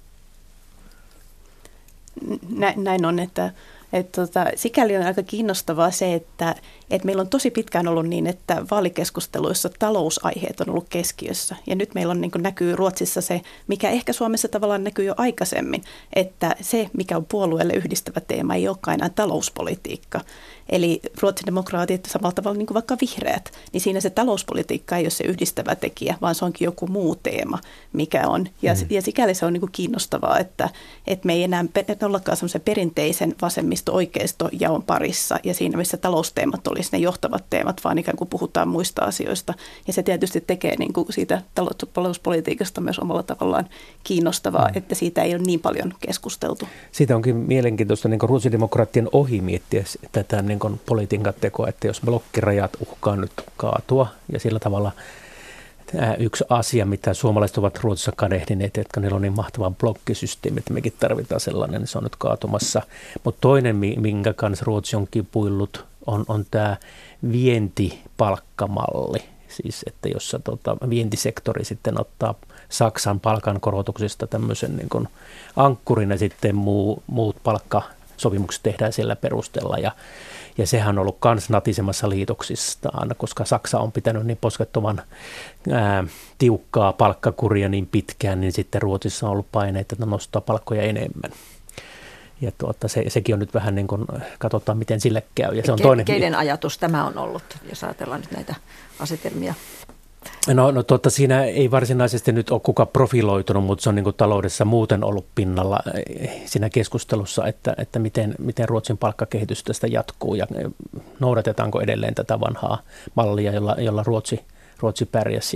Näin on, että sikäli on aika kiinnostavaa se, että meillä on tosi pitkään ollut niin, että vaalikeskusteluissa talousaiheet on ollut keskiössä. Ja nyt meillä on, niin kuin näkyy Ruotsissa se, mikä ehkä Suomessa tavallaan näkyy jo aikaisemmin, että se, mikä on puolueelle yhdistävä teema, ei olekaan enää talouspolitiikka. Eli ruotsidemokraatit samalla tavalla niin kuin vaikka vihreät, niin siinä se talouspolitiikka ei ole se yhdistävä tekijä, vaan se onkin joku muu teema, mikä on. Ja sikäli se on niin kuin kiinnostavaa, että me ei enää ollakaan semmoisen perinteisen vasemmisto-oikeisto-jaon parissa, ja siinä missä talousteemat olisi ne johtavat teemat, vaan ikään kuin puhutaan muista asioista. Ja se tietysti tekee niin kuin siitä talouspolitiikasta myös omalla tavallaan kiinnostavaa, että siitä ei ole niin paljon keskusteltu. Siitä onkin mielenkiintoista niin kuin ruotsidemokraattien ohi miettiä tätä niin kuin politiikan tekoa, että jos blokkirajat uhkaa nyt kaatua ja sillä tavalla yksi asia, mitä suomalaiset ovat Ruotsissa kadehdineet, että niillä on niin mahtava blokkisysteemi, että mekin tarvitaan sellainen, niin se on nyt kaatumassa. Mutta toinen, minkä kanssa Ruotsi on kipuillut, on tämä vientipalkkamalli. Siis, että jossa vientisektori sitten ottaa Saksan palkankorotuksista tämmöisen niin kuin ankkurina sitten muut palkkasopimukset tehdään sillä perusteella ja sehän on ollut kans natisemassa liitoksistaan, koska Saksa on pitänyt niin poskettoman tiukkaa palkkakuria niin pitkään, niin sitten Ruotsissa on ollut paineita, että nostaa palkkoja enemmän. Ja sekin on nyt vähän niin kuin, katsotaan miten sille käy. Ja se on toinen. Keiden ajatus tämä on ollut, jos ajatellaan nyt näitä asetelmia? No siinä ei varsinaisesti nyt ole kukaan profiloitunut, mutta se on niin kuin taloudessa muuten ollut pinnalla siinä keskustelussa, että miten Ruotsin palkkakehitys tästä jatkuu ja noudatetaanko edelleen tätä vanhaa mallia, jolla Ruotsi pärjäsi.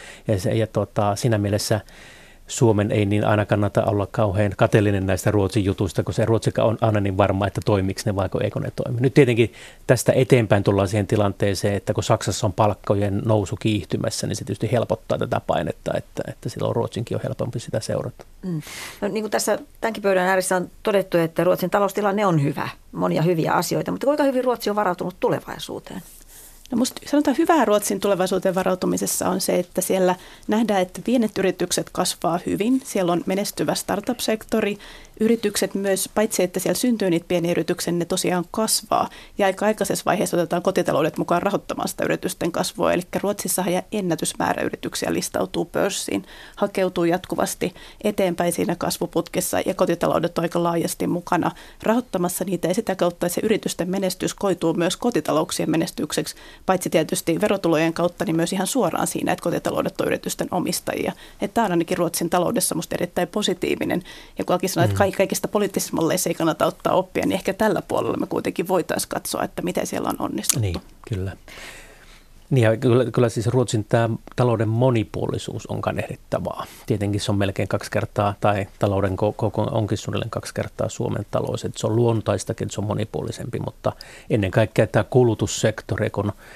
Siinä mielessä Suomen ei niin aina kannata olla kauhean kateellinen näistä Ruotsin jutuista, kun se Ruotsika on aina niin varma, että toimiiko ne vai eikö ne toimi. Nyt tietenkin tästä eteenpäin tullaan siihen tilanteeseen, että kun Saksassa on palkkojen nousu kiihtymässä, niin se tietysti helpottaa tätä painetta, että silloin Ruotsinkin on helpompi sitä seurata. No, niin kuin tässä tämänkin pöydän ääressä on todettu, että Ruotsin taloustilanne on hyvä, monia hyviä asioita, mutta kuinka hyvin Ruotsi on varautunut tulevaisuuteen? No musta sanotaan hyvää Ruotsin tulevaisuuteen varautumisessa on se, että siellä nähdään, että pienet yritykset kasvaa hyvin. Siellä on menestyvä startup-sektori. Yritykset myös, paitsi että siellä syntyy niitä pieniä yrityksiä, ne tosiaan kasvaa. Ja aika aikaisessa vaiheessa otetaan kotitaloudet mukaan rahoittamaan sitä yritysten kasvua. Eli Ruotsissahan ennätysmäärä yrityksiä listautuu pörssiin, hakeutuu jatkuvasti eteenpäin siinä kasvuputkessa ja kotitaloudet on aika laajasti mukana rahoittamassa niitä. Ja sitä kautta se yritysten menestys koituu myös kotitalouksien menestykseksi, paitsi tietysti verotulojen kautta, niin myös ihan suoraan siinä, että kotitaloudet on yritysten omistajia. Että tämä on ainakin Ruotsin taloudessa musta erittäin positiivinen. Ja kun Aki sanoi, että kaikista poliittisissa malleissa ei kannata ottaa oppia, niin ehkä tällä puolella me kuitenkin voitaisiin katsoa, että miten siellä on onnistuttu. Niin, kyllä. Niin ja kyllä siis Ruotsin tämä talouden monipuolisuus on kanehdittavaa. Tietenkin se on melkein 2 kertaa, tai talouden koko onkin suunnilleen 2 kertaa Suomen talous. Että se on luontaistakin, että se on monipuolisempi, mutta ennen kaikkea tämä kulutussektori,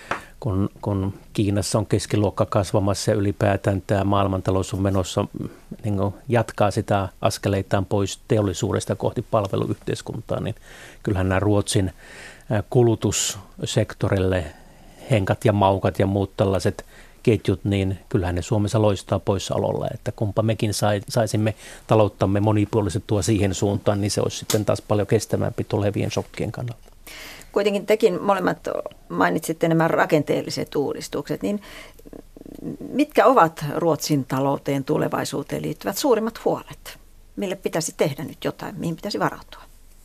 kun Kiinassa on keskiluokka kasvamassa ja ylipäätään tämä maailmantalous on menossa, niin jatkaa sitä askeleitaan pois teollisuudesta kohti palveluyhteiskuntaa, niin kyllähän nämä Ruotsin kulutussektorille henkat ja maukat ja muut tällaiset ketjut, niin kyllähän ne Suomessa loistaa poissaololla, että kumpa mekin saisimme talouttamme monipuolisettua siihen suuntaan, niin se olisi sitten taas paljon kestävämpi tulevien shokkien kannalta. Kuitenkin tekin molemmat mainitsitte nämä rakenteelliset uudistukset, niin mitkä ovat Ruotsin talouteen tulevaisuuteen liittyvät suurimmat huolet? Mille pitäisi tehdä nyt jotain, mihin pitäisi varautua?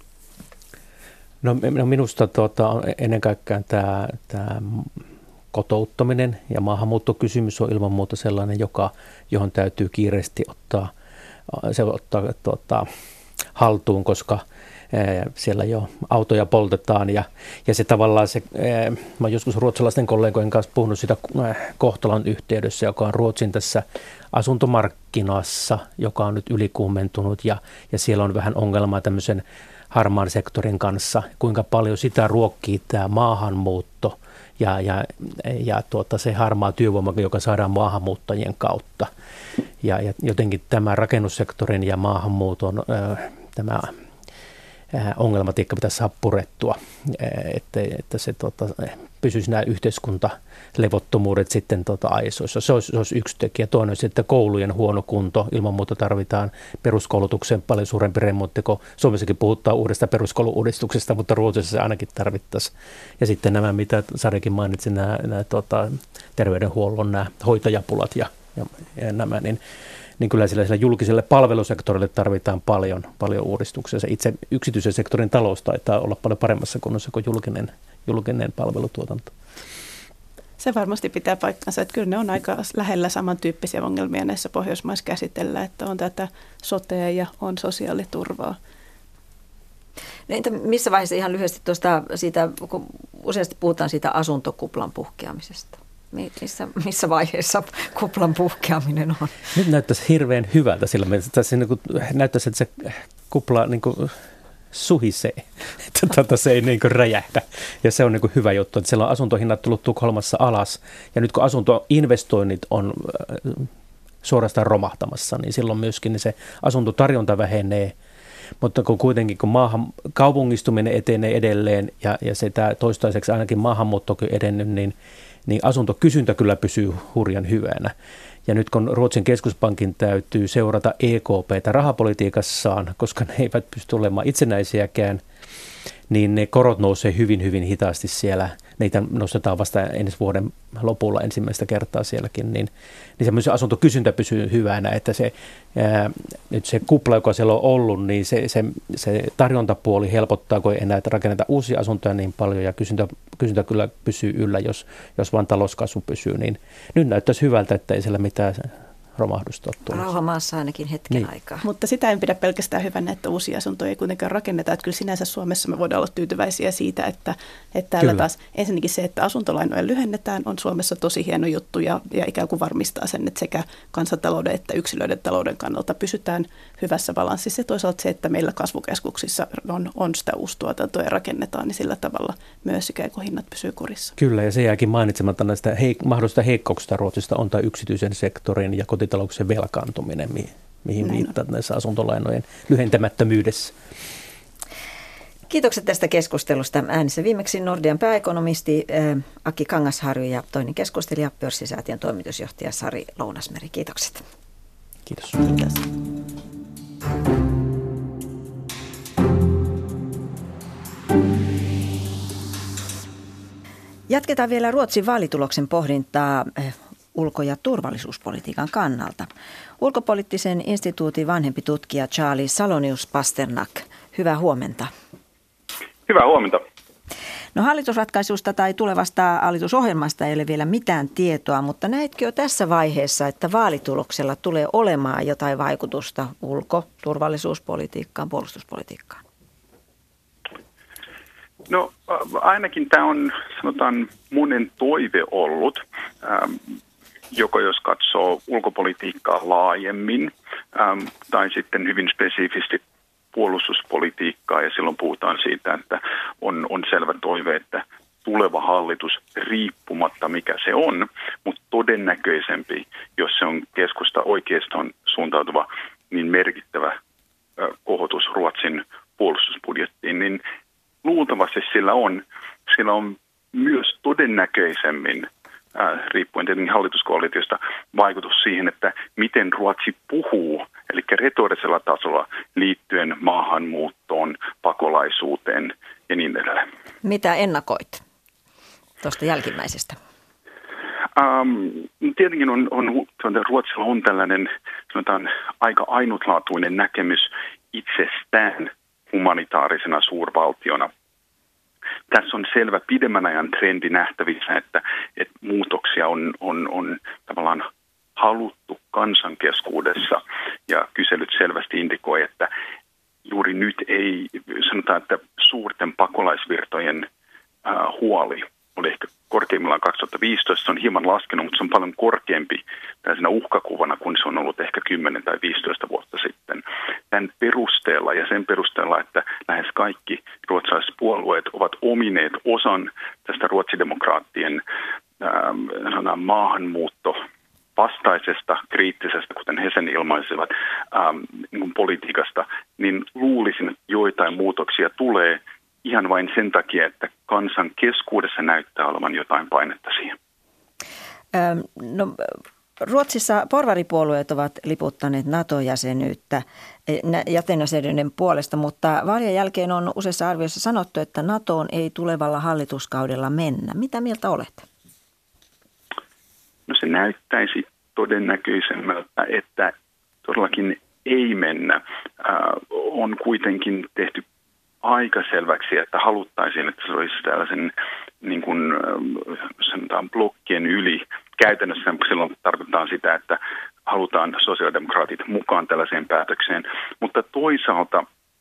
No minusta ennen kaikkea tämä kotouttaminen ja maahanmuuttokysymys on ilman muuta sellainen, johon täytyy kiireesti ottaa haltuun, koska siellä jo autoja poltetaan ja se tavallaan mä joskus ruotsalaisten kollegojen kanssa puhunut sitä kohtalon yhteydessä, joka on Ruotsin tässä asuntomarkkinassa, joka on nyt ylikuumentunut ja siellä on vähän ongelmaa tämmöisen harmaan sektorin kanssa, kuinka paljon sitä ruokkii tämä maahanmuutto ja se harmaa työvoima, joka saadaan maahanmuuttajien kautta. Ja jotenkin tämä rakennussektorin ja maahanmuuton tämä ongelmatiikka pitäisi saada purettua, että se pysyisi nämä yhteiskuntalevottomuudet sitten aisoissa. Se olisi yksi tekijä. Toinen on sitten koulujen huono kunto. Ilman muuta tarvitaan peruskoulutukseen paljon suurempi remontti, kun Suomessakin puhutaan uudesta peruskoulu-uudistuksesta, mutta Ruotsissa se ainakin tarvittaisiin. Ja sitten nämä, mitä Sarekin mainitsi, nämä terveydenhuollon nämä hoitajapulat ja nämä, niin kyllä sillä julkiselle palvelusektorille tarvitaan paljon uudistuksia. Se itse yksityisen sektorin talous taitaa olla paljon paremmassa kunnossa kuin julkinen palvelutuotanto. Se varmasti pitää paikkansa, että kyllä ne on aika lähellä samantyyppisiä ongelmia näissä Pohjoismaissa käsitellä, että on tätä sotea ja on sosiaaliturvaa. No entä missä vaiheessa ihan lyhyesti siitä, kun useasti puhutaan siitä asuntokuplan puhkeamisesta? Missä vaiheessa kuplan puhkeaminen on? Nyt näyttäisi hirveän hyvältä sillä mielessä. Näyttäisi, että se kupla suhisee, että se ei räjähdä. Ja se on hyvä juttu, että siellä on asuntohinnat tullut Tukholmassa alas. Ja nyt kun asuntoinvestoinnit on suorastaan romahtamassa, niin silloin myöskin se asuntotarjonta vähenee. Mutta kun kuitenkin kun kaupungistuminen etenee edelleen ja se toistaiseksi ainakin maahanmuuttokin edennyt, niin asuntokysyntä kyllä pysyy hurjan hyvänä. Ja nyt kun Ruotsin keskuspankin täytyy seurata EKP:tä rahapolitiikassaan, koska ne eivät pysty olemaan itsenäisiäkään, niin ne korot nousee hyvin, hyvin hitaasti siellä. Niitä nostetaan vasta ensi vuoden lopulla ensimmäistä kertaa sielläkin, niin semmoisen asuntokysyntä pysyy hyvänä, että nyt se kupla, joka siellä on ollut, niin se tarjontapuoli helpottaa, kun ei enää rakenneta uusia asuntoja niin paljon, ja kysyntä kyllä pysyy yllä, jos vaan talouskasvu pysyy, niin nyt näyttäisi hyvältä, että ei siellä mitään romahdusta ole tulossa. Rauha maassa ainakin hetken aikaa. Mutta sitä en pidä pelkästään hyvänä, että uusia asuntoja ei kuitenkaan rakenneta. Että kyllä sinänsä Suomessa me voidaan olla tyytyväisiä siitä, että täällä taas ensinnäkin se, että asuntolainoja lyhennetään, on Suomessa tosi hieno juttu ja ikään kuin varmistaa sen, että sekä kansantalouden että yksilöiden talouden kannalta pysytään hyvässä balanssissa. Ja toisaalta se, että meillä kasvukeskuksissa on sitä uustuotantoa ja rakennetaan, niin sillä tavalla myös ikään kuin hinnat pysyy kurissa. Kyllä, ja se jääkin mainitsematta näistä mahdollisista heikkouksista Ruotsista on tämä yksityisen sektorin ja kotitalouksien velkaantuminen, mihin viittaat näissä asuntolainojen lyhentämättömyydessä. Kiitokset tästä keskustelusta. Äänessä viimeksi Nordean pääekonomisti Aki Kangasharju ja toinen keskustelija Pörssisäätiön toimitusjohtaja Sari Lounasmeri. Kiitokset. Kiitos. Kiitos. Jatketaan vielä Ruotsin vaalituloksen pohdintaa ulko- ja turvallisuuspolitiikan kannalta. Ulkopoliittisen instituutin vanhempi tutkija Charlie Salonius-Pasternak, hyvää huomenta. Hyvää huomenta. No hallitusratkaisusta tai tulevasta hallitusohjelmasta ei ole vielä mitään tietoa, mutta näetkö jo tässä vaiheessa, että vaalituloksella tulee olemaan jotain vaikutusta ulko-, turvallisuuspolitiikkaan, puolustuspolitiikkaan? No ainakin tämä on, sanotaan, monen toive ollut, joko jos katsoo ulkopolitiikkaa laajemmin tai sitten hyvin spesifisti puolustuspolitiikkaa, ja silloin puhutaan siitä, että on selvä toive, että tuleva hallitus, riippumatta mikä se on, mutta todennäköisempi, jos se on keskusta oikeistoon suuntautuva, niin merkittävä kohotus Ruotsin puolustusbudjettiin, niin luultavasti sillä on myös todennäköisemmin, riippuen tietenkin hallituskoalitiosta, vaikutus siihen, että miten Ruotsi puhuu, eli retorisella tasolla liittyen maahanmuuttoon, pakolaisuuteen ja niin edelleen. Mitä ennakoit tuosta jälkimmäisestä? Tietenkin Ruotsilla on tällainen, sanotaan, aika ainutlaatuinen näkemys itsestään humanitaarisena suurvaltiona. Tässä on selvä pidemmän ajan trendi nähtävissä, että muutoksia on tavallaan haluttu kansan keskuudessa, ja kyselyt selvästi indikoi, että juuri nyt ei, sanotaan, että suurten pakolaisvirtojen huoli oli ehkä korkeimmillaan 2015, se on hieman laskenut, mutta se on paljon korkeampi tällaisena uhkakuvana kuin se on ollut ehkä 10 tai 15 vuotta sitten. Tämän perusteella ja sen perusteella, että lähes kaikki ruotsalaiset puolueet ovat omineet osan tästä ruotsidemokraattien maahanmuutto vastaisesta, kriittisestä, kuten he sen ilmaisivat, politiikasta, niin luulisin, että joitain muutoksia tulee ihan vain sen takia, että kansan keskuudessa näyttää olevan jotain painetta siihen. No, Ruotsissa porvaripuolueet ovat liputtaneet NATO-jäsenyyttä jäsenyyden puolesta, mutta vaalien jälkeen on useissa arvioissa sanottu, että NATOon ei tulevalla hallituskaudella mennä. Mitä mieltä olet? No se näyttäisi todennäköisemmältä, että todellakin ei mennä. On kuitenkin tehty aika selväksi, että haluttaisiin, että se olisi tällaisen niin kuin sanotaan blokkien yli. Käytännössä silloin tarkoittaa sitä, että halutaan sosiaalidemokraatit mukaan tällaiseen päätökseen, mutta toisaalta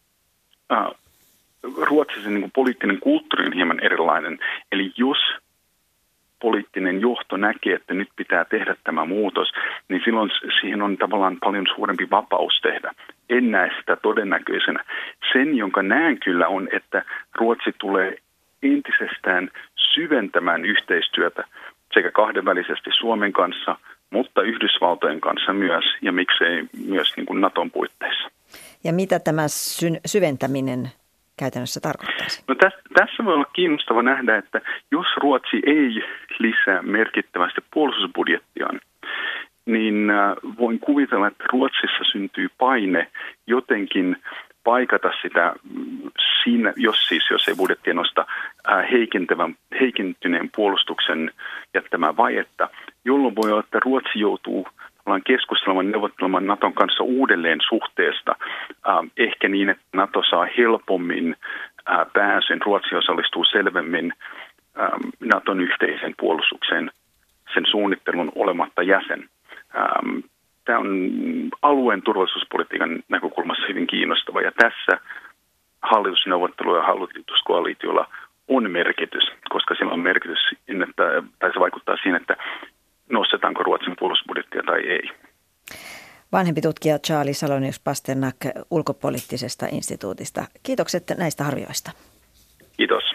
Ruotsissa niin kuin poliittinen kulttuuri on hieman erilainen. Eli jos poliittinen johto näkee, että nyt pitää tehdä tämä muutos, niin silloin siihen on tavallaan paljon suurempi vapaus tehdä. En näe sitä todennäköisenä. Sen, jonka näen kyllä, on, että Ruotsi tulee entisestään syventämään yhteistyötä sekä kahdenvälisesti Suomen kanssa, mutta Yhdysvaltojen kanssa myös, ja miksei myös niin kuin Naton puitteissa. Ja mitä tämä syventäminen käytännössä tarkoittaisi? No tässä voi olla kiinnostava nähdä, että jos Ruotsi ei lisää merkittävästi puolustusbudjettiaan, niin voin kuvitella, että Ruotsissa syntyy paine jotenkin paikata sitä siinä, jos ei budjettia nosta heikentyneen puolustuksen jättämään vajetta, jolloin voi olla, että Ruotsi joutuu keskustelemaan, neuvottelemaan Naton kanssa uudelleen suhteesta. Ehkä niin, että Nato saa helpommin pääsyn, Ruotsi osallistuu selvemmin Naton yhteisen puolustukseen, sen suunnittelun olematta jäsen. Tämä on alueen turvallisuuspolitiikan näkökulmassa hyvin kiinnostava, ja tässä hallitusneuvottelu- ja hallituskoalitiolla on merkitys, koska sillä on merkitys, tai se vaikuttaa siihen, että nostetaanko Ruotsin puolustusbudjettia tai ei. Vanhempi tutkija Charlie Salonius-Pasternak ulkopoliittisesta instituutista. Kiitokset näistä arvioista. Kiitos.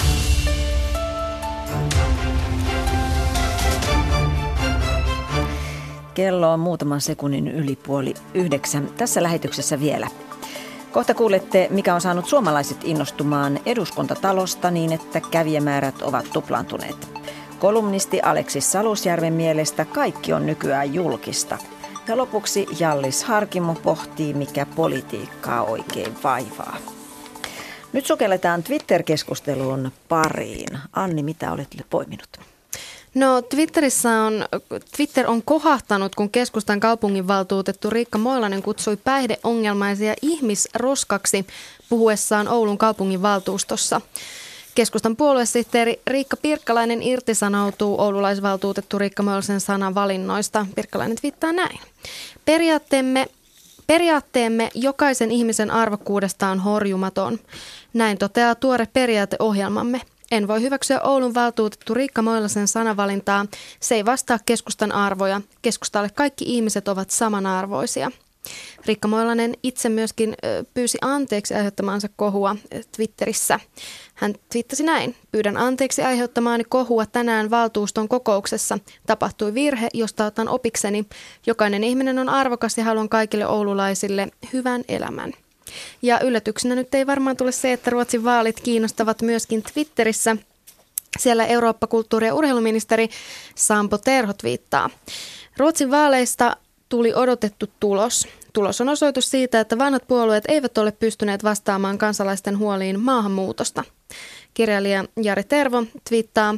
Kello on muutaman sekunnin yli 8:30. Tässä lähetyksessä vielä. Kohta kuulette, mikä on saanut suomalaiset innostumaan Eduskuntatalosta niin, että kävijämäärät ovat tuplaantuneet. Kolumnisti Aleksis Salusjärven mielestä kaikki on nykyään julkista. Ja lopuksi Hjallis Harkimo pohtii, mikä politiikkaa oikein vaivaa. Nyt sukelletaan Twitter-keskusteluun pariin. Anni, mitä olet poiminut? No Twitter on kohahtanut, kun keskustan kaupunginvaltuutettu Riikka Moilanen kutsui päihdeongelmaisia ihmisroskaksi puhuessaan Oulun kaupunginvaltuustossa. Keskustan puoluesihteeri Riikka Pirkkalainen irtisanoutuu oululaisvaltuutettu Riikka Moilasen sanavalinnoista. Pirkkalainen twiittaa näin. Periaatteemme jokaisen ihmisen arvokkuudesta on horjumaton. Näin toteaa tuore periaateohjelmamme. En voi hyväksyä Oulun valtuutettu Riikka Moilasen sanavalintaa. Se ei vastaa keskustan arvoja. Keskustalle kaikki ihmiset ovat samanarvoisia. Riikka Moilanen itse myöskin pyysi anteeksi aiheuttamaansa kohua Twitterissä. Hän twiittasi näin. Pyydän anteeksi aiheuttamaani kohua tänään valtuuston kokouksessa. Tapahtui virhe, josta otan opikseni. Jokainen ihminen on arvokas ja haluan kaikille oululaisille hyvän elämän. Ja yllätyksenä nyt ei varmaan tule se, että Ruotsin vaalit kiinnostavat myöskin Twitterissä. Siellä Eurooppa-kulttuuri- ja urheiluministeri Sampo Terho twiittaa. Ruotsin vaaleista tuli odotettu tulos. Tulos on osoitus siitä, että vanhat puolueet eivät ole pystyneet vastaamaan kansalaisten huoliin maahanmuutosta. Kirjailija Jari Tervo twiittaa,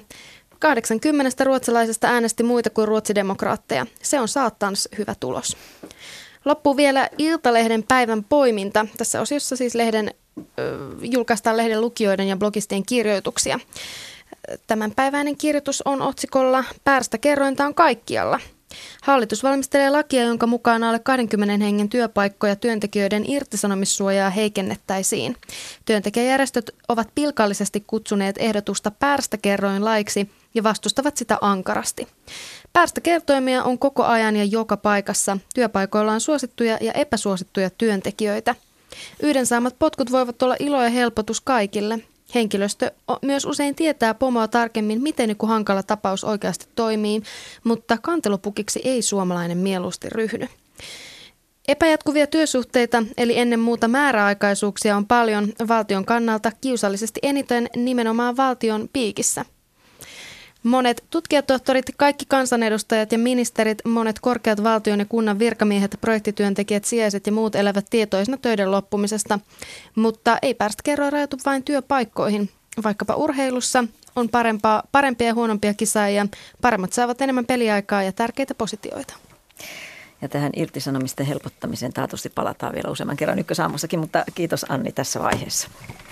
80 ruotsalaisesta äänesti muita kuin ruotsidemokraatteja. Se on saattanut hyvä tulos. Loppuu vielä Iltalehden päivän poiminta. Tässä osiossa siis julkaistaan lehden lukijoiden ja blogistien kirjoituksia. Tämänpäiväinen kirjoitus on otsikolla Pärstäkerrointa on kaikkialla. Hallitus valmistelee lakia, jonka mukaan alle 20 hengen työpaikkoja työntekijöiden irtisanomissuojaa heikennettäisiin. Työntekijäjärjestöt ovat pilkallisesti kutsuneet ehdotusta pärstäkerroinlaiksi ja vastustavat sitä ankarasti. Pärstäkertoimia on koko ajan ja joka paikassa. Työpaikoilla on suosittuja ja epäsuosittuja työntekijöitä. Yhden saamat potkut voivat olla ilo ja helpotus kaikille. Henkilöstö myös usein tietää pomoa tarkemmin, miten joku hankala tapaus oikeasti toimii, mutta kantelupukiksi ei suomalainen mieluusti ryhdy. Epäjatkuvia työsuhteita, eli ennen muuta määräaikaisuuksia on paljon valtion kannalta, kiusallisesti eniten nimenomaan valtion piikissä. Monet tutkijatohtorit, kaikki kansanedustajat ja ministerit, monet korkeat valtion ja kunnan virkamiehet, projektityöntekijät, sijaiset ja muut elävät tietoisena töiden loppumisesta. Mutta ei pärstäkerroin rajoitu vain työpaikkoihin. Vaikkapa urheilussa on parempia ja huonompia kisaajia. Paremmat saavat enemmän peliaikaa ja tärkeitä positioita. Ja tähän irtisanomisten helpottamiseen taatusti palataan vielä useamman kerran Ykkösaamussakin, mutta kiitos Anni tässä vaiheessa.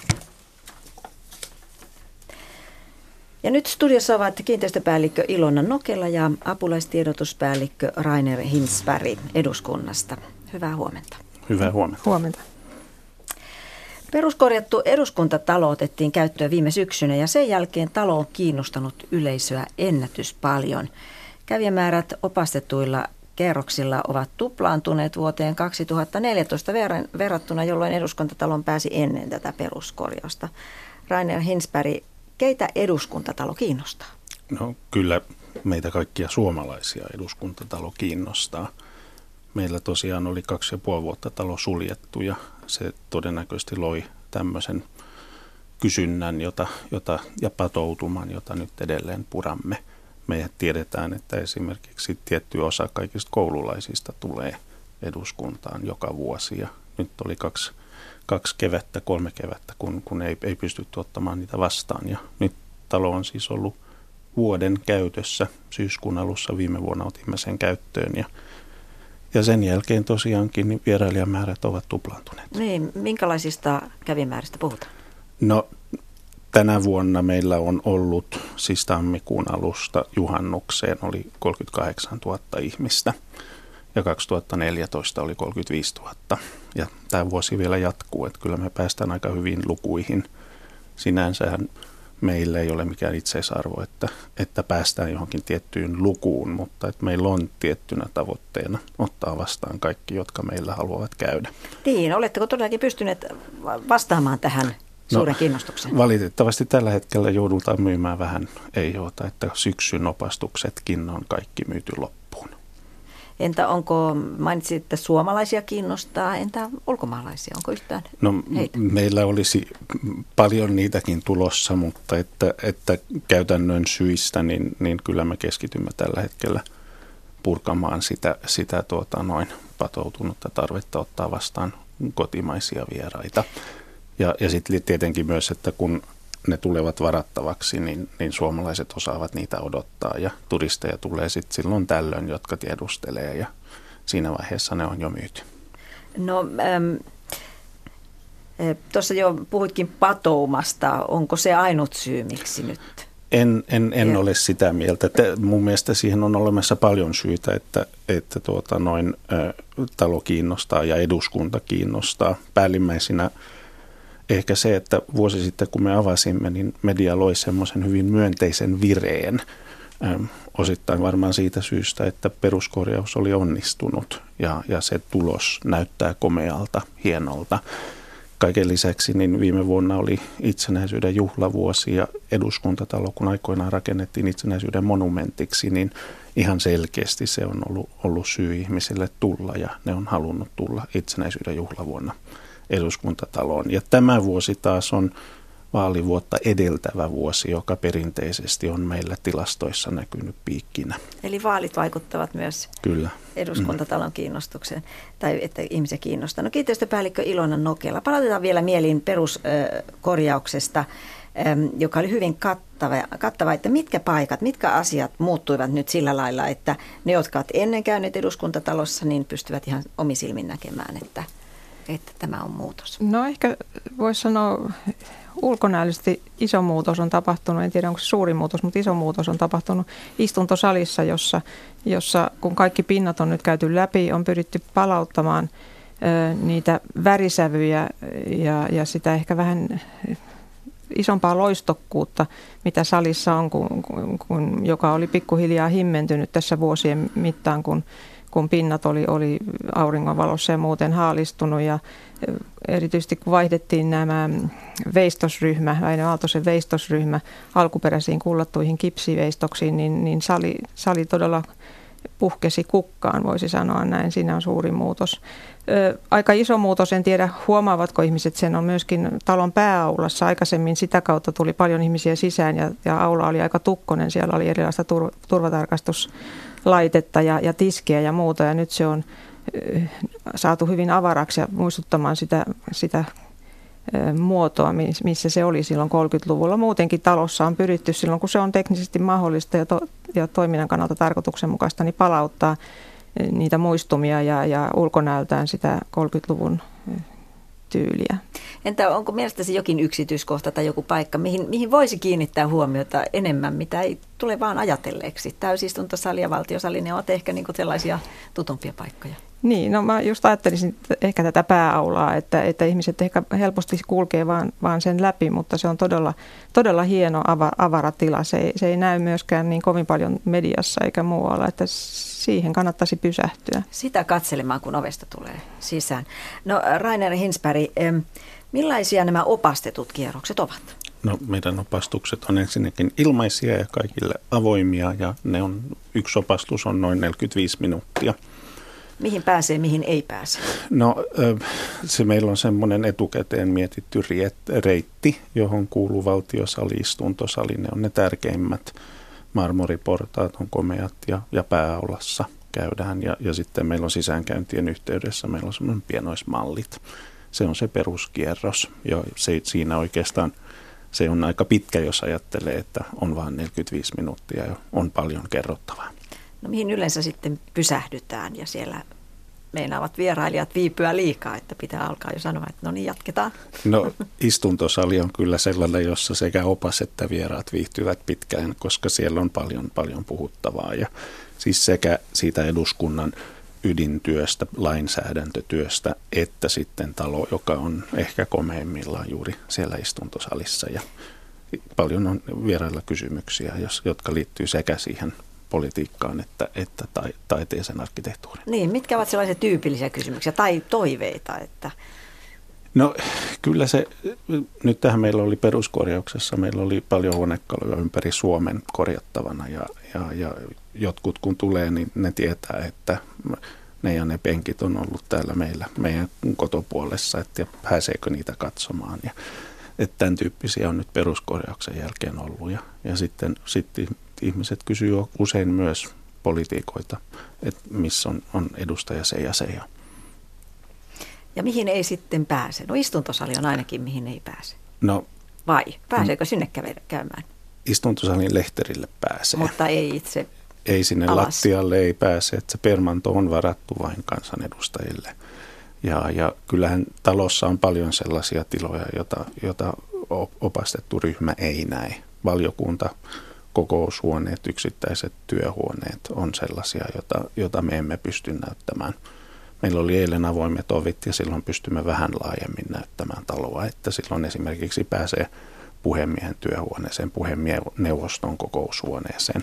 Ja nyt studiossa ovat kiinteistöpäällikkö Ilona Nokela ja apulaistiedotuspäällikkö Rainer Hinsberg eduskunnasta. Hyvää huomenta. Hyvää huomenta. Huomenta. Peruskorjattu eduskuntatalo otettiin käyttöön viime syksynä ja sen jälkeen talo on kiinnostanut yleisöä ennätyspaljon. Kävijämäärät opastetuilla kerroksilla ovat tuplaantuneet vuoteen 2014 verrattuna, jolloin eduskuntatalon pääsi ennen tätä peruskorjausta. Rainer Hinsberg, keitä eduskuntatalo kiinnostaa? No kyllä meitä kaikkia suomalaisia eduskuntatalo kiinnostaa. Meillä tosiaan oli 2,5 vuotta talo suljettu ja se todennäköisesti loi tämmöisen kysynnän ja patoutuman, jota nyt edelleen puramme. Me tiedetään, että esimerkiksi tietty osa kaikista koululaisista tulee eduskuntaan joka vuosi ja nyt oli 2 2 kevättä, 3 kevättä, kun ei pystytty ottamaan niitä vastaan. Ja nyt talo on siis ollut vuoden käytössä. Syyskuun alussa viime vuonna otimme sen käyttöön ja sen jälkeen tosiaankin niin vierailijamäärät ovat tuplaantuneet. Niin, minkälaisista kävimääristä puhutaan? No tänä vuonna meillä on ollut siis tammikuun alusta juhannukseen oli 38 000 ihmistä ja 2014 oli 35 000 ja tämä vuosi vielä jatkuu, että kyllä me päästään aika hyvin lukuihin. Sinänsähän meillä ei ole mikään itseisarvo, että päästään johonkin tiettyyn lukuun, mutta että meillä on tiettynä tavoitteena ottaa vastaan kaikki, jotka meillä haluavat käydä. Niin, oletteko todellakin pystyneet vastaamaan tähän suuren kiinnostukseen? Valitettavasti tällä hetkellä joudutaan myymään vähän EIH:ta, että syksyn opastuksetkin on kaikki myyty loppuun. Entä mainitsit, että suomalaisia kiinnostaa, entä ulkomaalaisia, onko yhtään heitä? Meillä olisi paljon niitäkin tulossa, mutta että käytännön syistä, niin kyllä me keskitymme tällä hetkellä purkamaan sitä patoutunutta tarvetta ottaa vastaan kotimaisia vieraita. Ja sitten tietenkin myös, että kun ne tulevat varattavaksi, niin suomalaiset osaavat niitä odottaa ja turisteja tulee sitten silloin tällöin, jotka tiedustelee ja siinä vaiheessa ne on jo myyty. No tuossa jo puhuitkin patoumasta, onko se ainut syy miksi nyt? En ole sitä mieltä. Mun mielestä siihen on olemassa paljon syitä, että talo kiinnostaa ja eduskunta kiinnostaa. Päällimmäisinä ehkä se, että vuosi sitten kun me avasimme, niin media loi semmoisen hyvin myönteisen vireen. Osittain varmaan siitä syystä, että peruskorjaus oli onnistunut ja se tulos näyttää komealta, hienolta. Kaiken lisäksi niin viime vuonna oli itsenäisyyden juhlavuosi ja eduskuntatalo, kun aikoinaan rakennettiin itsenäisyyden monumentiksi, niin ihan selkeästi se on ollut syy ihmisille tulla ja ne on halunnut tulla itsenäisyyden juhlavuonna eduskuntataloon. Ja tämä vuosi taas on vaalivuotta edeltävä vuosi, joka perinteisesti on meillä tilastoissa näkynyt piikkinä. Eli vaalit vaikuttavat myös Kyllä. eduskuntatalon kiinnostukseen, tai että ihmisiä kiinnostaa. No kiinteistöpäällikkö Ilona Nokela. Palautetaan vielä mieliin peruskorjauksesta, joka oli hyvin kattava, että mitkä asiat muuttuivat nyt sillä lailla, että ne, jotka ovat ennen käyneet eduskuntatalossa, niin pystyvät ihan omisilmin näkemään, että tämä on muutos. No ehkä voisi sanoa ulkonäöllisesti iso muutos on tapahtunut, en tiedä onko se suuri muutos, mutta iso muutos on tapahtunut istuntosalissa, jossa kun kaikki pinnat on nyt käyty läpi, on pyritty palauttamaan niitä värisävyjä ja sitä ehkä vähän isompaa loistokkuutta, mitä salissa on, joka oli pikkuhiljaa himmentynyt tässä vuosien mittaan, kun pinnat oli auringonvalossa ja muuten haalistunut ja erityisesti kun vaihdettiin nämä veistosryhmä, Väinö Aaltosen veistosryhmä alkuperäisiin kullattuihin kipsiveistoksiin, niin sali todella puhkesi kukkaan, voisi sanoa näin. Siinä on suuri muutos. Aika iso muutos, en tiedä huomaavatko ihmiset sen, on myöskin talon pääaulassa. Aikaisemmin sitä kautta tuli paljon ihmisiä sisään ja aula oli aika tukkonen. Siellä oli erilaista turvatarkastuslaitetta ja tiskiä ja muuta ja nyt se on saatu hyvin avaraksi ja muistuttamaan sitä muotoa, missä se oli silloin 30-luvulla. Muutenkin talossa on pyritty silloin, kun se on teknisesti mahdollista ja toiminnan kannalta tarkoituksenmukaista, niin palauttaa niitä muistumia ja ulkonäöltään sitä 30-luvun tyyliä. Entä onko mielestäsi jokin yksityiskohta tai joku paikka, mihin voisi kiinnittää huomiota enemmän, mitä ei tule vaan ajatelleeksi? Täysistuntosali ja valtiosali, ne ovat ehkä niin kuin sellaisia tutumpia paikkoja. Niin, no mä just ajattelisin ehkä tätä pääaulaa, että ihmiset ehkä helposti kulkee vaan sen läpi, mutta se on todella hieno avara tila. Se ei näy myöskään niin kovin paljon mediassa eikä muualla, että siihen kannattaisi pysähtyä. Sitä katselemaan, kun ovesta tulee sisään. No Rainer Hinsberg, millaisia nämä opastetut kierrokset ovat? No meidän opastukset on ensinnäkin ilmaisia ja kaikille avoimia ja yksi opastus on noin 45 minuuttia. Mihin pääsee, mihin ei pääse? No meillä on semmoinen etukäteen mietitty reitti, johon kuuluu valtiosali, istuntosali. Ne on ne tärkeimmät. Marmoriportaat on komeat ja pääaulassa käydään. Ja sitten meillä on sisäänkäyntien yhteydessä, meillä on semmoinen pienoismallit. Se on se peruskierros. Ja siinä oikeastaan se on aika pitkä, jos ajattelee, että on vain 45 minuuttia ja on paljon kerrottavaa. No mihin yleensä sitten pysähdytään ja siellä meinaavat vierailijat viipyä liikaa, että pitää alkaa jo sanoa, että no niin, jatketaan. No istuntosali on kyllä sellainen, jossa sekä opas että vieraat viihtyvät pitkään, koska siellä on paljon puhuttavaa. Ja siis sekä siitä eduskunnan ydintyöstä, lainsäädäntötyöstä, että sitten talo, joka on ehkä komeimmillaan juuri siellä istuntosalissa. Ja paljon on vierailla kysymyksiä, jotka liittyy sekä siihen politiikkaan että taiteeseen arkkitehtuuriin. Niin, mitkä ovat sellaisia tyypillisiä kysymyksiä tai toiveita? Että... No kyllä se, nyt tähän meillä oli peruskorjauksessa, meillä oli paljon huonekaluja ympäri Suomen korjattavana ja jotkut kun tulee, niin ne tietää, että ne ja ne penkit on ollut täällä meidän kotopuolessa, että pääseekö niitä katsomaan. Ja, että tämän tyyppisiä on nyt peruskorjauksen jälkeen ollut ja sitten ihmiset kysyy usein myös politiikoita, että missä on edustaja se ja se. Ja mihin ei sitten pääse? No istuntosali on ainakin, mihin ei pääse. No, vai pääseekö sinne käymään? Istuntosalin lehterille pääsee. Mutta ei itse ei sinne alas. Lattialle ei pääse, että se permanto on varattu vain kansanedustajille. Ja kyllähän talossa on paljon sellaisia tiloja, jota opastettu ryhmä ei näe. Valiokunta, kokoushuoneet, yksittäiset työhuoneet on sellaisia, jota me emme pysty näyttämään. Meillä oli eilen avoimet ovit ja silloin pystymme vähän laajemmin näyttämään taloa, että silloin esimerkiksi pääsee puhemiehen työhuoneeseen, puhemiesneuvoston kokoushuoneeseen.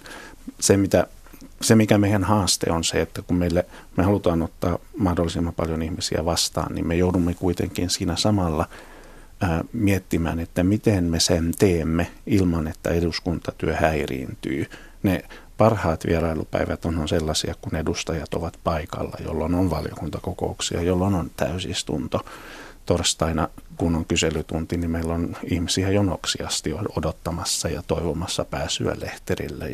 Se, mikä meidän haaste on se, että kun me halutaan ottaa mahdollisimman paljon ihmisiä vastaan, niin me joudumme kuitenkin siinä samalla miettimään, että miten me sen teemme ilman, että eduskuntatyö häiriintyy. Ne parhaat vierailupäivät on sellaisia, kun edustajat ovat paikalla, jolloin on valiokuntakokouksia, jolloin on täysistunto. Torstaina, kun on kyselytunti, niin meillä on ihmisiä jonoksi asti odottamassa ja toivomassa pääsyä lehterille.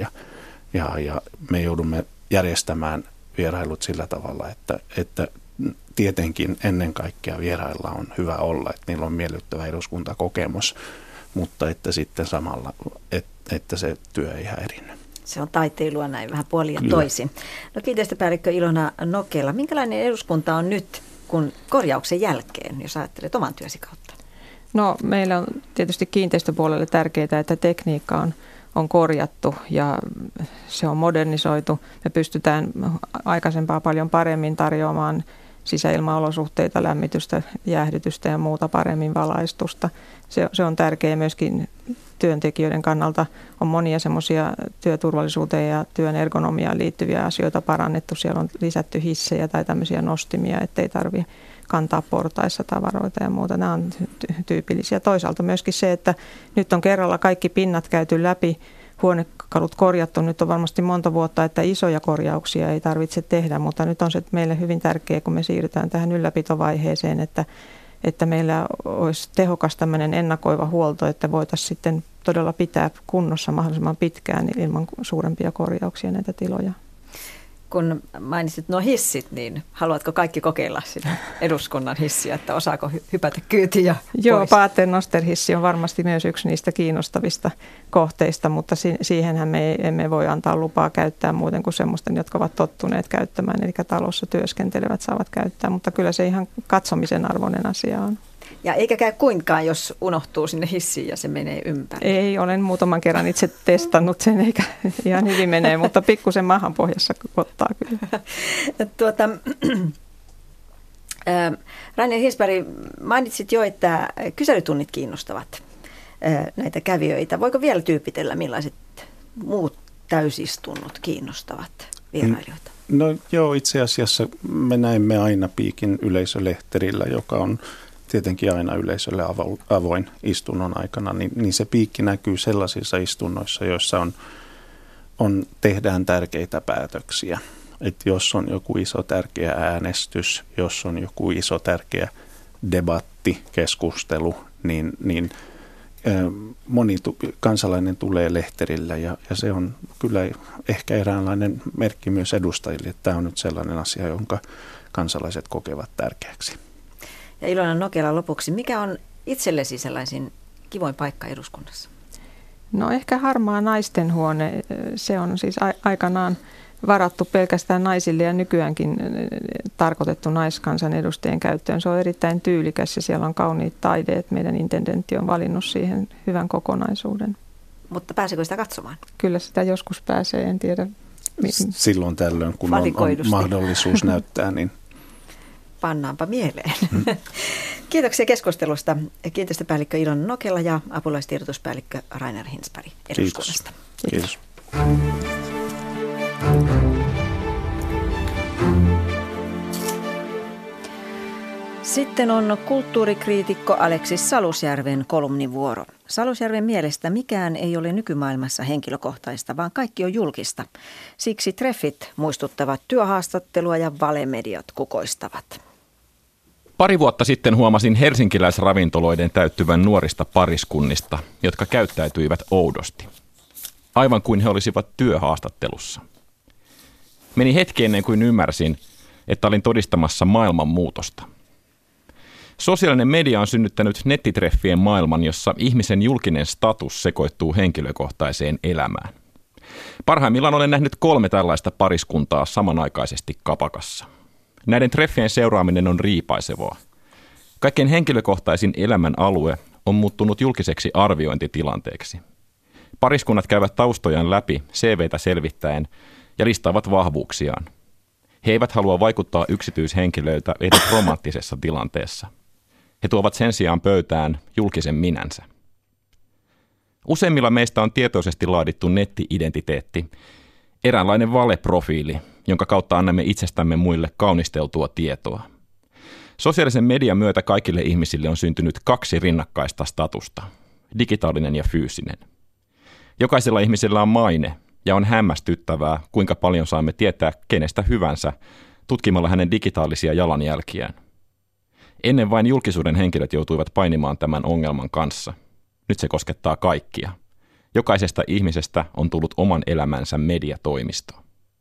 Ja me joudumme järjestämään vierailut sillä tavalla, että tietenkin ennen kaikkea vierailla on hyvä olla, että niillä on miellyttävä eduskuntakokemus, mutta että sitten samalla, että se työ ei häirinny. Se on taiteilua näin vähän puolin ja toisin. No kiinteistöpäällikkö Ilona Nokela, minkälainen eduskunta on nyt kun korjauksen jälkeen, jos ajattelet oman työsi kautta? No meillä on tietysti kiinteistöpuolelle tärkeää, että tekniikka on korjattu ja se on modernisoitu. Me pystytään aikaisempaa paljon paremmin tarjoamaan sisäilmaolosuhteita, lämmitystä, jäähdytystä ja muuta paremmin valaistusta. Se on tärkeää myöskin työntekijöiden kannalta. On monia semmoisia työturvallisuuteen ja työn ergonomiaan liittyviä asioita parannettu. Siellä on lisätty hissejä tai tämmöisiä nostimia, ettei tarvitse kantaa portaissa tavaroita ja muuta. Nämä on tyypillisiä. Toisaalta myöskin se, että nyt on kerralla kaikki pinnat käyty läpi, huonekalut korjattu. Nyt on varmasti monta vuotta, että isoja korjauksia ei tarvitse tehdä, mutta nyt on se meille hyvin tärkeää, kun me siirrytään tähän ylläpitovaiheeseen, että meillä olisi tehokas tämmöinen ennakoiva huolto, että voitaisiin sitten todella pitää kunnossa mahdollisimman pitkään ilman suurempia korjauksia näitä tiloja. Kun mainitsit nuo hissit, niin haluatko kaikki kokeilla sitä eduskunnan hissiä, että osaako hypätä kyytiin ja pois? Joo, Paternoster-hissi on varmasti myös yksi niistä kiinnostavista kohteista, mutta siihenhän me emme voi antaa lupaa käyttää muuten kuin semmoisten, jotka ovat tottuneet käyttämään, eli talossa työskentelevät saavat käyttää, mutta kyllä se ihan katsomisen arvoinen asia on. Ja eikä käy kuinkaan, jos unohtuu sinne hissiin ja se menee ympäri. Ei, olen muutaman kerran itse testannut sen, eikä ihan hyvin menee, mutta pikkusen maahan pohjassa ottaa kyllä. Rainer Hirsberg, mainitsit jo, että kyselytunnit kiinnostavat näitä kävijöitä. Voiko vielä tyypitellä, millaiset muut täysistunnot kiinnostavat vierailijoita? No joo, itse asiassa me näemme aina Piikin yleisölehterillä, joka on tietenkin aina yleisölle avoin istunnon aikana, niin se piikki näkyy sellaisissa istunnoissa, joissa tehdään tärkeitä päätöksiä. Että jos on joku iso tärkeä äänestys, jos on joku iso tärkeä debatti, keskustelu, niin moni kansalainen tulee lehterillä ja se on kyllä ehkä eräänlainen merkki myös edustajille, että tämä on nyt sellainen asia, jonka kansalaiset kokevat tärkeäksi. Ja Ilona Nokela lopuksi, mikä on itsellesi sellaisin kivoin paikka eduskunnassa? No ehkä harmaa naisten huone, se on siis aikanaan varattu pelkästään naisille ja nykyäänkin tarkoitettu naiskansanedustajien käyttöön. Se on erittäin tyylikäs ja siellä on kauniit taideet. Meidän intendentti on valinnut siihen hyvän kokonaisuuden. Mutta pääsekö sitä katsomaan? Kyllä sitä joskus pääsee, en tiedä. Silloin tällöin, kun on mahdollisuus näyttää, niin pannaanpa mieleen. Kiitoksia keskustelusta kiinteistöpäällikkö Ilona Nokela ja apulaistiedotuspäällikkö Rainer Hinsberg eduskunnasta. Kiitos. Sitten on kulttuurikriitikko Aleksis Salusjärven kolumnivuoro. Salusjärven mielestä mikään ei ole nykymaailmassa henkilökohtaista, vaan kaikki on julkista. Siksi treffit muistuttavat työhaastattelua ja valemediat kukoistavat. Pari vuotta sitten huomasin helsinkiläisravintoloiden täyttyvän nuorista pariskunnista, jotka käyttäytyivät oudosti. Aivan kuin he olisivat työhaastattelussa. Meni hetki ennen kuin ymmärsin, että olin todistamassa maailman muutosta. Sosiaalinen media on synnyttänyt nettitreffien maailman, jossa ihmisen julkinen status sekoittuu henkilökohtaiseen elämään. Parhaimmillaan olen nähnyt 3 tällaista pariskuntaa samanaikaisesti kapakassa. Näiden treffien seuraaminen on riipaisevaa. Kaikkein henkilökohtaisin elämän alue on muuttunut julkiseksi arviointitilanteeksi. Pariskunnat käyvät taustojaan läpi CV:tä selvittäen ja listaavat vahvuuksiaan. He eivät halua vaikuttaa yksityishenkilöiltä edes romanttisessa tilanteessa. He tuovat sen sijaan pöytään julkisen minänsä. Useimmilla meistä on tietoisesti laadittu netti-identiteetti, eräänlainen valeprofiili, jonka kautta annamme itsestämme muille kaunisteltua tietoa. Sosiaalisen median myötä kaikille ihmisille on syntynyt 2 rinnakkaista statusta, digitaalinen ja fyysinen. Jokaisella ihmisellä on maine ja on hämmästyttävää, kuinka paljon saamme tietää kenestä hyvänsä tutkimalla hänen digitaalisia jalanjälkiään. Ennen vain julkisuuden henkilöt joutuivat painimaan tämän ongelman kanssa. Nyt se koskettaa kaikkia. Jokaisesta ihmisestä on tullut oman elämänsä mediatoimisto.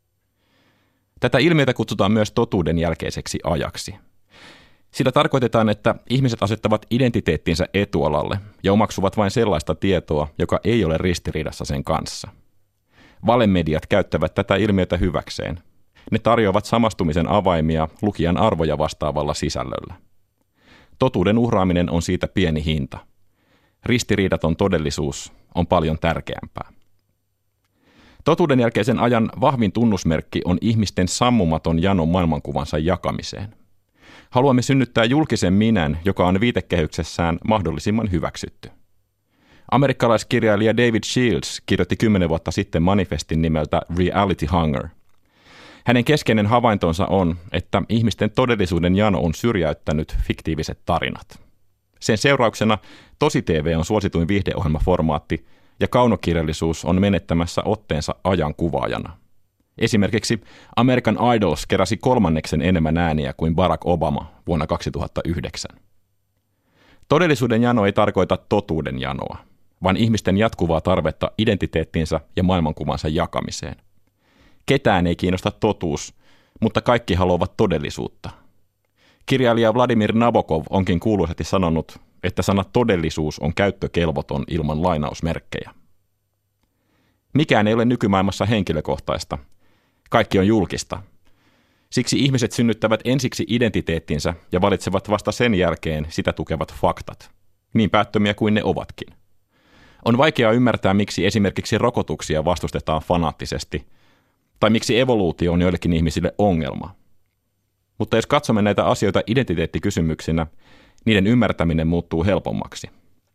Tätä ilmiötä kutsutaan myös totuuden jälkeiseksi ajaksi. Sillä tarkoitetaan, että ihmiset asettavat identiteettinsä etualalle ja omaksuvat vain sellaista tietoa, joka ei ole ristiriidassa sen kanssa. Valemediat käyttävät tätä ilmiötä hyväkseen. Ne tarjoavat samastumisen avaimia lukijan arvoja vastaavalla sisällöllä. Totuuden uhraaminen on siitä pieni hinta. Ristiriidaton todellisuus on paljon tärkeämpää. Totuuden jälkeisen ajan vahvin tunnusmerkki on ihmisten sammumaton jano maailmankuvansa jakamiseen. Haluamme synnyttää julkisen minän, joka on viitekehyksessään mahdollisimman hyväksytty. Amerikkalaiskirjailija David Shields kirjoitti 10 vuotta sitten manifestin nimeltä Reality Hunger. Hänen keskeinen havaintonsa on, että ihmisten todellisuuden jano on syrjäyttänyt fiktiiviset tarinat. Sen seurauksena tosi-TV on suosituin viihdeohjelmaformaatti ja kaunokirjallisuus on menettämässä otteensa ajan kuvaajana. Esimerkiksi American Idols keräsi 3 enemmän ääniä kuin Barack Obama vuonna 2009. Todellisuuden jano ei tarkoita totuuden janoa, vaan ihmisten jatkuvaa tarvetta identiteettinsä ja maailmankuvansa jakamiseen. Ketään ei kiinnosta totuus, mutta kaikki haluavat todellisuutta. Kirjailija Vladimir Nabokov onkin kuuluisasti sanonut, että sana todellisuus on käyttökelvoton ilman lainausmerkkejä. Mikään ei ole nykymaailmassa henkilökohtaista. Kaikki on julkista. Siksi ihmiset synnyttävät ensiksi identiteettinsä ja valitsevat vasta sen jälkeen sitä tukevat faktat, niin päättömiä kuin ne ovatkin. On vaikea ymmärtää, miksi esimerkiksi rokotuksia vastustetaan fanaattisesti, tai miksi evoluutio on joillekin ihmisille ongelma. Mutta jos katsomme näitä asioita identiteettikysymyksinä, niiden ymmärtäminen muuttuu helpommaksi.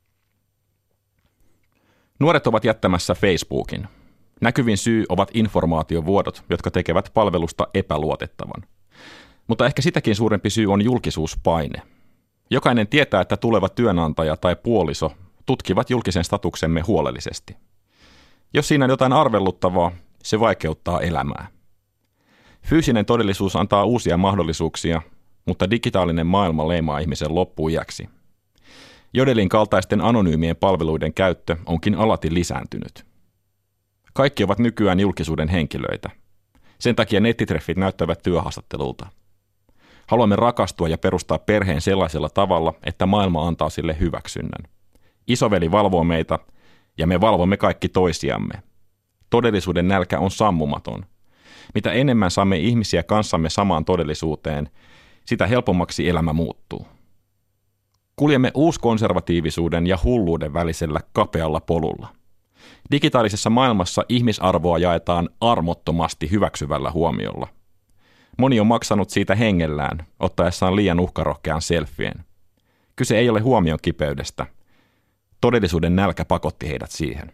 Nuoret ovat jättämässä Facebookin. Näkyvin syy ovat informaatiovuodot, jotka tekevät palvelusta epäluotettavan. Mutta ehkä sitäkin suurempi syy on julkisuuspaine. Jokainen tietää, että tuleva työnantaja tai puoliso tutkivat julkisen statuksemme huolellisesti. Jos siinä on jotain arveluttavaa, se vaikeuttaa elämää. Fyysinen todellisuus antaa uusia mahdollisuuksia, mutta digitaalinen maailma leimaa ihmisen loppuiäksi. Jodelin kaltaisten anonyymien palveluiden käyttö onkin alati lisääntynyt. Kaikki ovat nykyään julkisuuden henkilöitä. Sen takia nettitreffit näyttävät työhaastattelulta. Haluamme rakastua ja perustaa perheen sellaisella tavalla, että maailma antaa sille hyväksynnän. Isoveli valvoo meitä ja me valvomme kaikki toisiamme. Todellisuuden nälkä on sammumaton. Mitä enemmän saamme ihmisiä kanssamme samaan todellisuuteen, sitä helpommaksi elämä muuttuu. Kuljemme uuskonservatiivisuuden ja hulluuden välisellä kapealla polulla. Digitaalisessa maailmassa ihmisarvoa jaetaan armottomasti hyväksyvällä huomiolla. Moni on maksanut siitä hengellään, ottaessaan liian uhkarohkean selfien. Kyse ei ole huomion kipeydestä. Todellisuuden nälkä pakotti heidät siihen.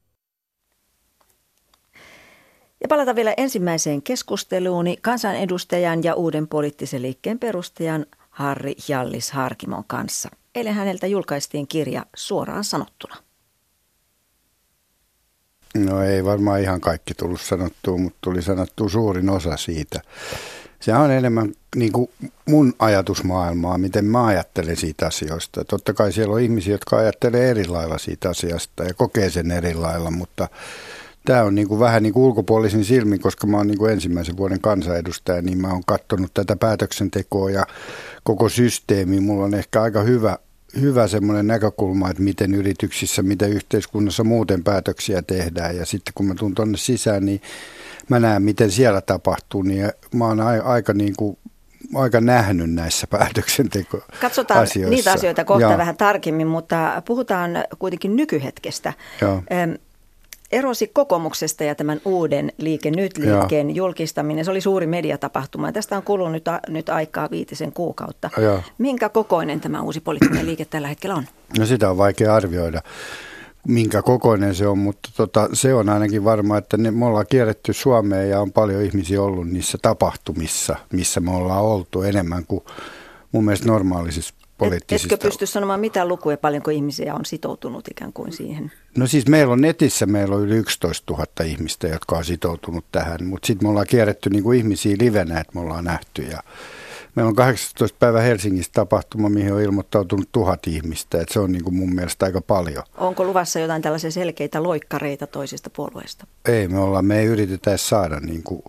Ja palataan vielä ensimmäiseen keskusteluuni kansanedustajan ja Uuden poliittisen liikkeen perustajan Harri Hjallis Harkimon kanssa. Eilen häneltä julkaistiin kirja Suoraan sanottuna. No ei varmaan ihan kaikki tullut sanottua, mutta tuli sanottua suurin osa siitä. Se on enemmän niin kuin mun ajatusmaailmaa, miten mä ajattelen siitä asioista. Totta kai siellä on ihmisiä, jotka ajattelee eri lailla siitä asiasta ja kokee sen eri lailla, mutta tämä on niin kuin vähän niin kuin ulkopuolisin silmin, koska mä oon niin kuin ensimmäisen vuoden kansanedustaja, niin mä oon katsonut tätä päätöksentekoa ja koko systeemi. Mulla on ehkä aika hyvä semmoinen näkökulma, että miten yrityksissä, miten yhteiskunnassa muuten päätöksiä tehdään. Ja sitten kun mä tuun tonne sisään, niin mä näen, miten siellä tapahtuu. Niin mä oon aika nähnyt näissä päätöksentekoasioissa. Katsotaan niitä asioita kohta vähän tarkemmin, mutta puhutaan kuitenkin nykyhetkestä. Joo. Erosi kokoomuksesta ja tämän uuden Liike Nyt-liikkeen julkistaminen. Se oli suuri mediatapahtuma. Tästä on kulunut nyt aikaa 5 kuukautta. Joo. Minkä kokoinen tämä uusi poliittinen liike tällä hetkellä on? No sitä on vaikea arvioida, minkä kokoinen se on, mutta se on ainakin varma, että me ollaan kierretty Suomeen ja on paljon ihmisiä ollut niissä tapahtumissa, missä me ollaan oltu enemmän kuin mun mielestä normaalisissa poliittisista. Etkö pysty sanomaan mitään lukuja, paljonko ihmisiä on sitoutunut ikään kuin siihen? No siis meillä on netissä yli 11 000 ihmistä, jotka on sitoutunut tähän, mutta sitten me ollaan kierretty niin kuin ihmisiä livenä, että me ollaan nähty. Ja meillä on 18. päivä Helsingissä tapahtuma, mihin on ilmoittautunut 1000 ihmistä, että se on niin kuin mun mielestä aika paljon. Onko luvassa jotain tällaisia selkeitä loikkareita toisista puolueista? Ei, me ei yritetä saada niin kuin,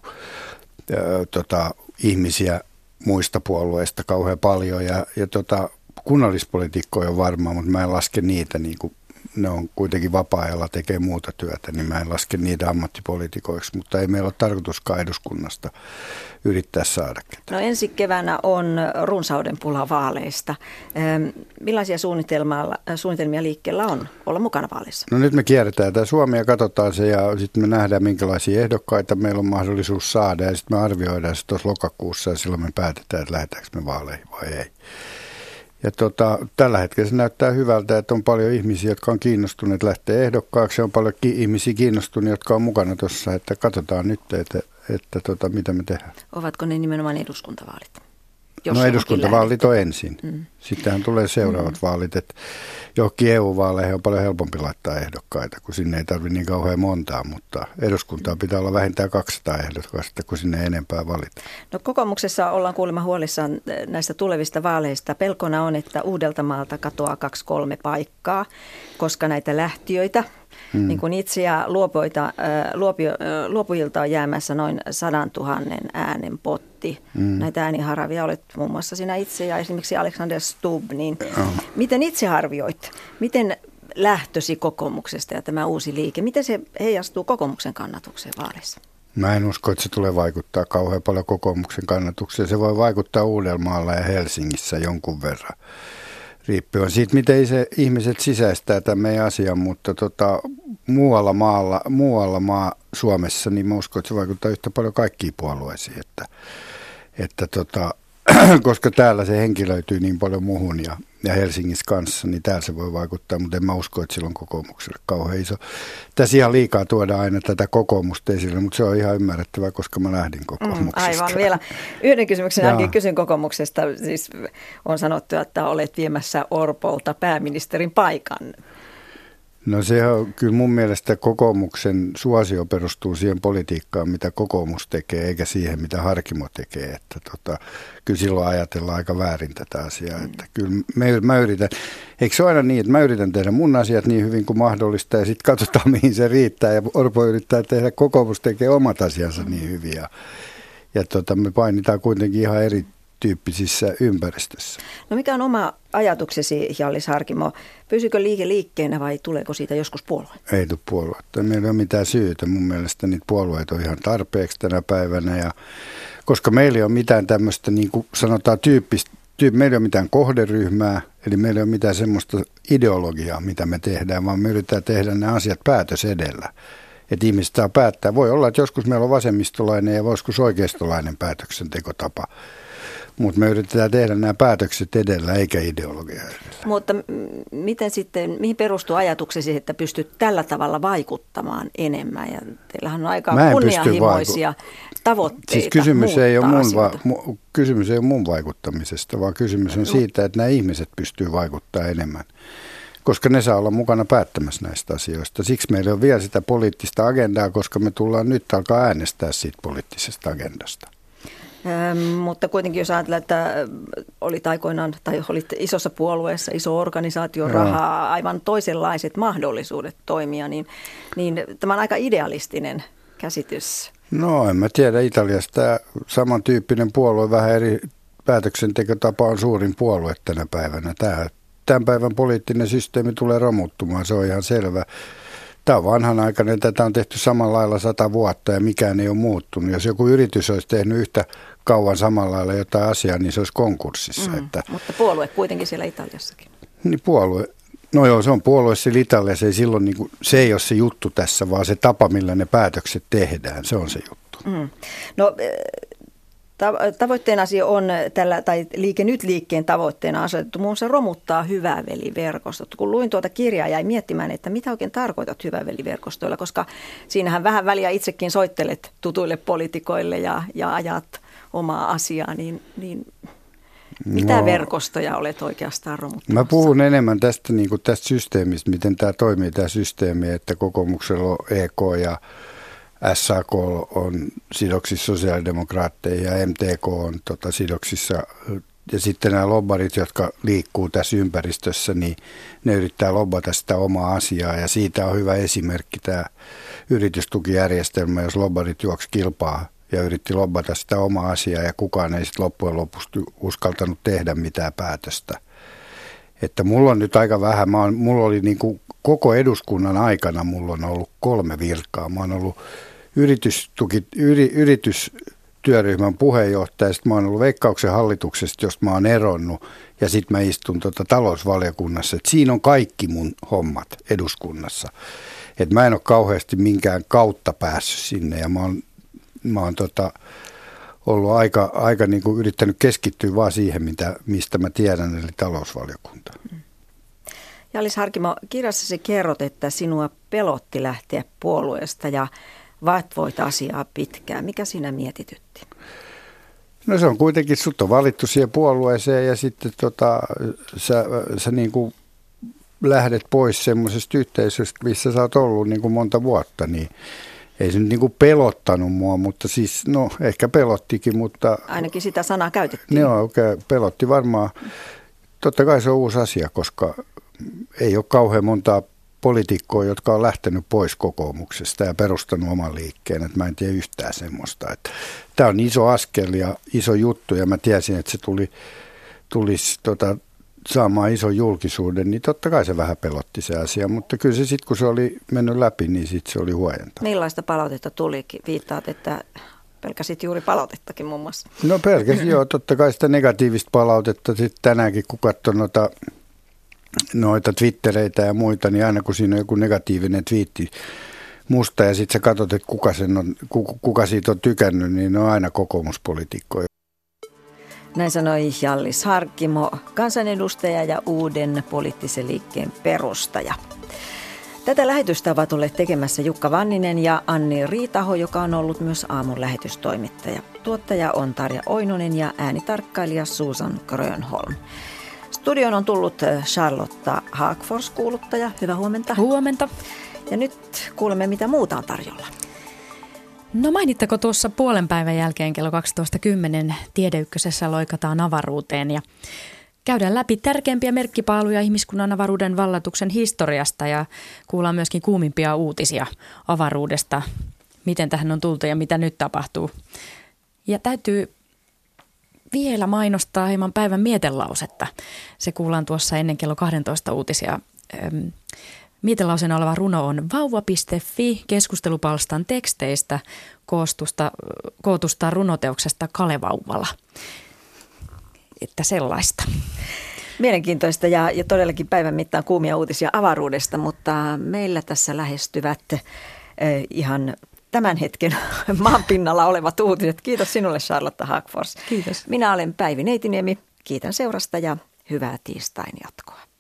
ihmisiä muista puolueista kauhean paljon ja kunnallispolitiikkoja on varmaan, mutta mä en laske niitä, niin kuin ne on kuitenkin vapaa-ajalla tekee muuta työtä, niin mä en laske niitä ammattipoliitikoiksi, mutta ei meillä ole tarkoituskaan eduskunnasta yrittää saada ketään. No ensi keväänä on runsauden pula vaaleista. Millaisia suunnitelmia liikkeellä on olla mukana vaaleissa? No nyt me kierretään tämä Suomi ja katsotaan se ja sitten me nähdään minkälaisia ehdokkaita meillä on mahdollisuus saada ja sitten me arvioidaan se tuossa lokakuussa ja silloin me päätetään, että lähdetäänkö me vaaleihin vai ei. Ja tällä hetkellä se näyttää hyvältä, että on paljon ihmisiä, jotka on kiinnostuneet lähteä ehdokkaaksi. On paljon ihmisiä kiinnostuneet, jotka on mukana tuossa, että katsotaan nyt, että mitä me tehdään. Ovatko ne nimenomaan eduskuntavaalit? No eduskuntavaalit on ensin. Sittenhän tulee seuraavat vaalit, että johonkin EU-vaaleihin on paljon helpompi laittaa ehdokkaita, kun sinne ei tarvitse niin kauhean montaa, mutta eduskuntaa pitää olla vähintään 200 ehdokkaita, kun sinne enempää valita. No kokoomuksessa ollaan kuulemma huolissaan näistä tulevista vaaleista. Pelkona on, että Uudeltamaalta katoaa 2-3 paikkaa, koska näitä lähtiöitä, niin kuin itse ja luopujilta on jäämässä noin 100 000 äänen potti. Näitä ääniharavia olet muun muassa sinä itse ja esimerkiksi Alexander Stubb. Niin miten itse arvioit, miten lähtösi kokoomuksesta ja tämä uusi liike, miten se heijastuu kokoomuksen kannatukseen vaaleissa? Mä en usko, että se tulee vaikuttaa kauhean paljon kokoomuksen kannatukseen. Se voi vaikuttaa Uudellamaalla ja Helsingissä jonkun verran. Riippuen siitä, miten ihmiset sisäistää tämän meidän asian, mutta muualla Suomessa, niin mä uskon, että se vaikuttaa yhtä paljon kaikkiin puolueisiin, koska täällä se henkilöityy niin paljon muuhun ja Helsingissä kanssa, niin täällä se voi vaikuttaa, mutta en mä usko, että silloin kokoomukselle kauhean iso. Tässä ihan liikaa tuodaan aina tätä kokoomusta esille, mutta se on ihan ymmärrettävää, koska mä lähdin kokoomuksesta. Aivan, vielä yhden kysymyksen ainakin kysyn kokoomuksesta. Siis on sanottu, että olet viemässä Orpolta pääministerin paikan. No se on kyllä mun mielestä kokoomuksen suosio perustuu siihen politiikkaan, mitä kokoomus tekee, eikä siihen, mitä Harkimo tekee. Että kyllä silloin ajatellaan aika väärin tätä asiaa. Että kyllä mä yritän, eikö se ole aina niin, että mä yritän tehdä mun asiat niin hyvin kuin mahdollista ja sitten katsotaan, mihin se riittää. Ja Orpo yrittää tehdä, kokoomus tekee omat asiansa niin hyvin. Ja me painitaan kuitenkin ihan tyyppisissä ympäristössä. No mikä on oma ajatuksesi, Hjallis Harkimo? Pysyykö liike liikkeenä vai tuleeko siitä joskus puolue? Ei tule puoluetta. Meillä ei ole mitään syytä. Mun mielestä niitä puolueita on ihan tarpeeksi tänä päivänä. Ja koska meillä ei ole mitään tämmöistä, niin kuin sanotaan meillä ei ole mitään kohderyhmää, eli meillä ei ole mitään semmoista ideologiaa, mitä me tehdään, vaan me yritetään tehdä ne asiat päätös edellä. Että ihmiset saa päättää. Voi olla, että joskus meillä on vasemmistolainen ja joskus oikeistolainen päätöksentekotapa. Mutta me yritetään tehdä nämä päätökset edellä, eikä ideologia edellä. Mutta miten sitten, mihin perustuu ajatuksesi, että pystyt tällä tavalla vaikuttamaan enemmän? Ja teillähän on aika kunnianhimoisia tavoitteita. Siis kysymys ei ole mun vaikuttamisesta, vaan kysymys on siitä, että nämä ihmiset pystyy vaikuttamaan enemmän. Koska ne saa olla mukana päättämässä näistä asioista. Siksi meillä on vielä sitä poliittista agendaa, koska me tullaan nyt alkaa äänestää siitä poliittisesta agendasta. Mutta kuitenkin jos ajatellaan, että olit aikoinaan tai olit isossa puolueessa, iso organisaatio, rahaa, aivan toisenlaiset mahdollisuudet toimia, niin tämä on aika idealistinen käsitys. No en mä tiedä, Italiassa tämä samantyyppinen puolue, vähän eri päätöksentekotapa on suurin puolue tänä päivänä. Tämän päivän poliittinen systeemi tulee romuttumaan, se on ihan selvä. Tämä on vanhanaikainen, tätä on tehty samalla lailla 100 vuotta ja mikään ei ole muuttunut. Jos joku yritys olisi tehnyt yhtä kauan samalla lailla jotain asiaa, niin se olisi konkurssissa. Mutta puolue kuitenkin siellä Italiassakin. Niin puolue. No joo, se on puolue siellä Italiassa. Se ei ole se juttu tässä, vaan se tapa, millä ne päätökset tehdään. Se on se juttu. No tavoitteena on tällä, tai Liike Nyt-liikkeen tavoitteena asetettu muun muassa romuttaa hyväveliverkostot. Kun luin tuota kirjaa, jäi miettimään, että mitä oikein tarkoitat hyväveliverkostoilla, koska siinähän vähän väliä itsekin soittelet tutuille poliitikoille ja ajat omaa asiaa, niin mitä verkostoja olet oikeastaan romuttamassa? Mä puhun enemmän tästä, niin kuin tästä systeemistä, miten tämä toimii tämä systeemi, että kokoomuksella on EK ja SAK on sidoksissa sosiaalidemokraatteihin ja MTK on sidoksissa. Ja sitten nämä lobbarit, jotka liikkuu tässä ympäristössä, niin ne yrittää lobbata sitä omaa asiaa. Ja siitä on hyvä esimerkki tämä yritystukijärjestelmä, jos lobbarit juoksi kilpaa ja yritti lobbata sitä omaa asiaa ja kukaan ei sitten loppujen lopuksi uskaltanut tehdä mitään päätöstä. Että mulla on nyt aika vähän, mulla oli niin kuin koko eduskunnan aikana mulla on ollut 3 virkaa. Mä oon ollut yritystyöryhmän puheenjohtaja, sitten mä oon ollut Veikkauksen hallituksesta, josta mä oon eronnut, ja sitten mä istun talousvaliokunnassa. Et siinä on kaikki mun hommat eduskunnassa. Et mä en ole kauheasti minkään kautta päässyt sinne, ja mä oon ollut aika niin kuin yrittänyt keskittyä vaan siihen, mistä mä tiedän, eli talousvaliokunta. Hjallis Harkimo, kirjassasi kerrot, että sinua pelotti lähteä puolueesta ja vatvoit asiaa pitkään. Mikä siinä mietitytti? No se on kuitenkin, sut on valittu siihen puolueeseen ja sitten sä niin kuin lähdet pois semmoisesta yhteisöstä, missä sä oot ollut niin kuin monta vuotta, niin ei se nyt niin kuin pelottanut mua, mutta siis no ehkä pelottikin, mutta... Ainakin sitä sanaa käytettiin. Joo, pelotti varmaan. Totta kai se on uusi asia, koska ei ole kauhean montaa poliitikkoa, jotka on lähtenyt pois kokoomuksesta ja perustanut oman liikkeen. Että mä en tiedä yhtään semmoista. Tämä on iso askel ja iso juttu ja mä tiesin, että se tulisi saamaan ison julkisuuden, niin totta kai se vähän pelotti se asia. Mutta kyllä se sitten, kun se oli mennyt läpi, niin sitten se oli huojentava. Millaista palautetta tulikin? Viittaat, että pelkäsit juuri palautettakin muun muassa. No pelkäsin, joo. Totta kai sitä negatiivista palautetta. Sitten tänäänkin, kun katsoi noita twittereitä ja muita, niin aina kun siinä on joku negatiivinen twiitti musta ja sitten sä katsot, että kuka siitä on tykännyt, niin ne on aina kokoomuspoliitikkoja. Näin sanoi Hjallis Harkimo, kansanedustaja ja Uuden poliittisen liikkeen perustaja. Tätä lähetystä ovat olleet tekemässä Jukka Vanninen ja Anni Riitaho, joka on ollut myös aamun lähetystoimittaja. Tuottaja on Tarja Oinonen ja äänitarkkailija Susan Grönholm. Studioon on tullut Charlotta Haagfors, kuuluttaja. Hyvää huomenta. Huomenta. Ja nyt kuulemme, mitä muuta on tarjolla. No mainittako tuossa puolen päivän jälkeen kello 12.10 Tiede Ykkösessä loikataan avaruuteen ja käydään läpi tärkeimpiä merkkipaaluja ihmiskunnan avaruuden vallatuksen historiasta ja kuullaan myöskin kuumimpia uutisia avaruudesta, miten tähän on tultu ja mitä nyt tapahtuu. Ja täytyy vielä mainostaa hieman päivän mietelausetta. Se kuullaan tuossa ennen kello 12 uutisia. Mietelauseena oleva runo on vauva.fi keskustelupalstan teksteistä kootusta runoteoksesta Kalevauvalla. Että sellaista. Mielenkiintoista ja todellakin päivän mittaan kuumia uutisia avaruudesta, mutta meillä tässä lähestyvät ihan tämän hetken maanpinnalla olevat uutiset. Kiitos sinulle, Charlotte Hagfors. Kiitos. Minä olen Päivi Neitiniemi. Kiitän seurasta ja hyvää tiistain jatkoa.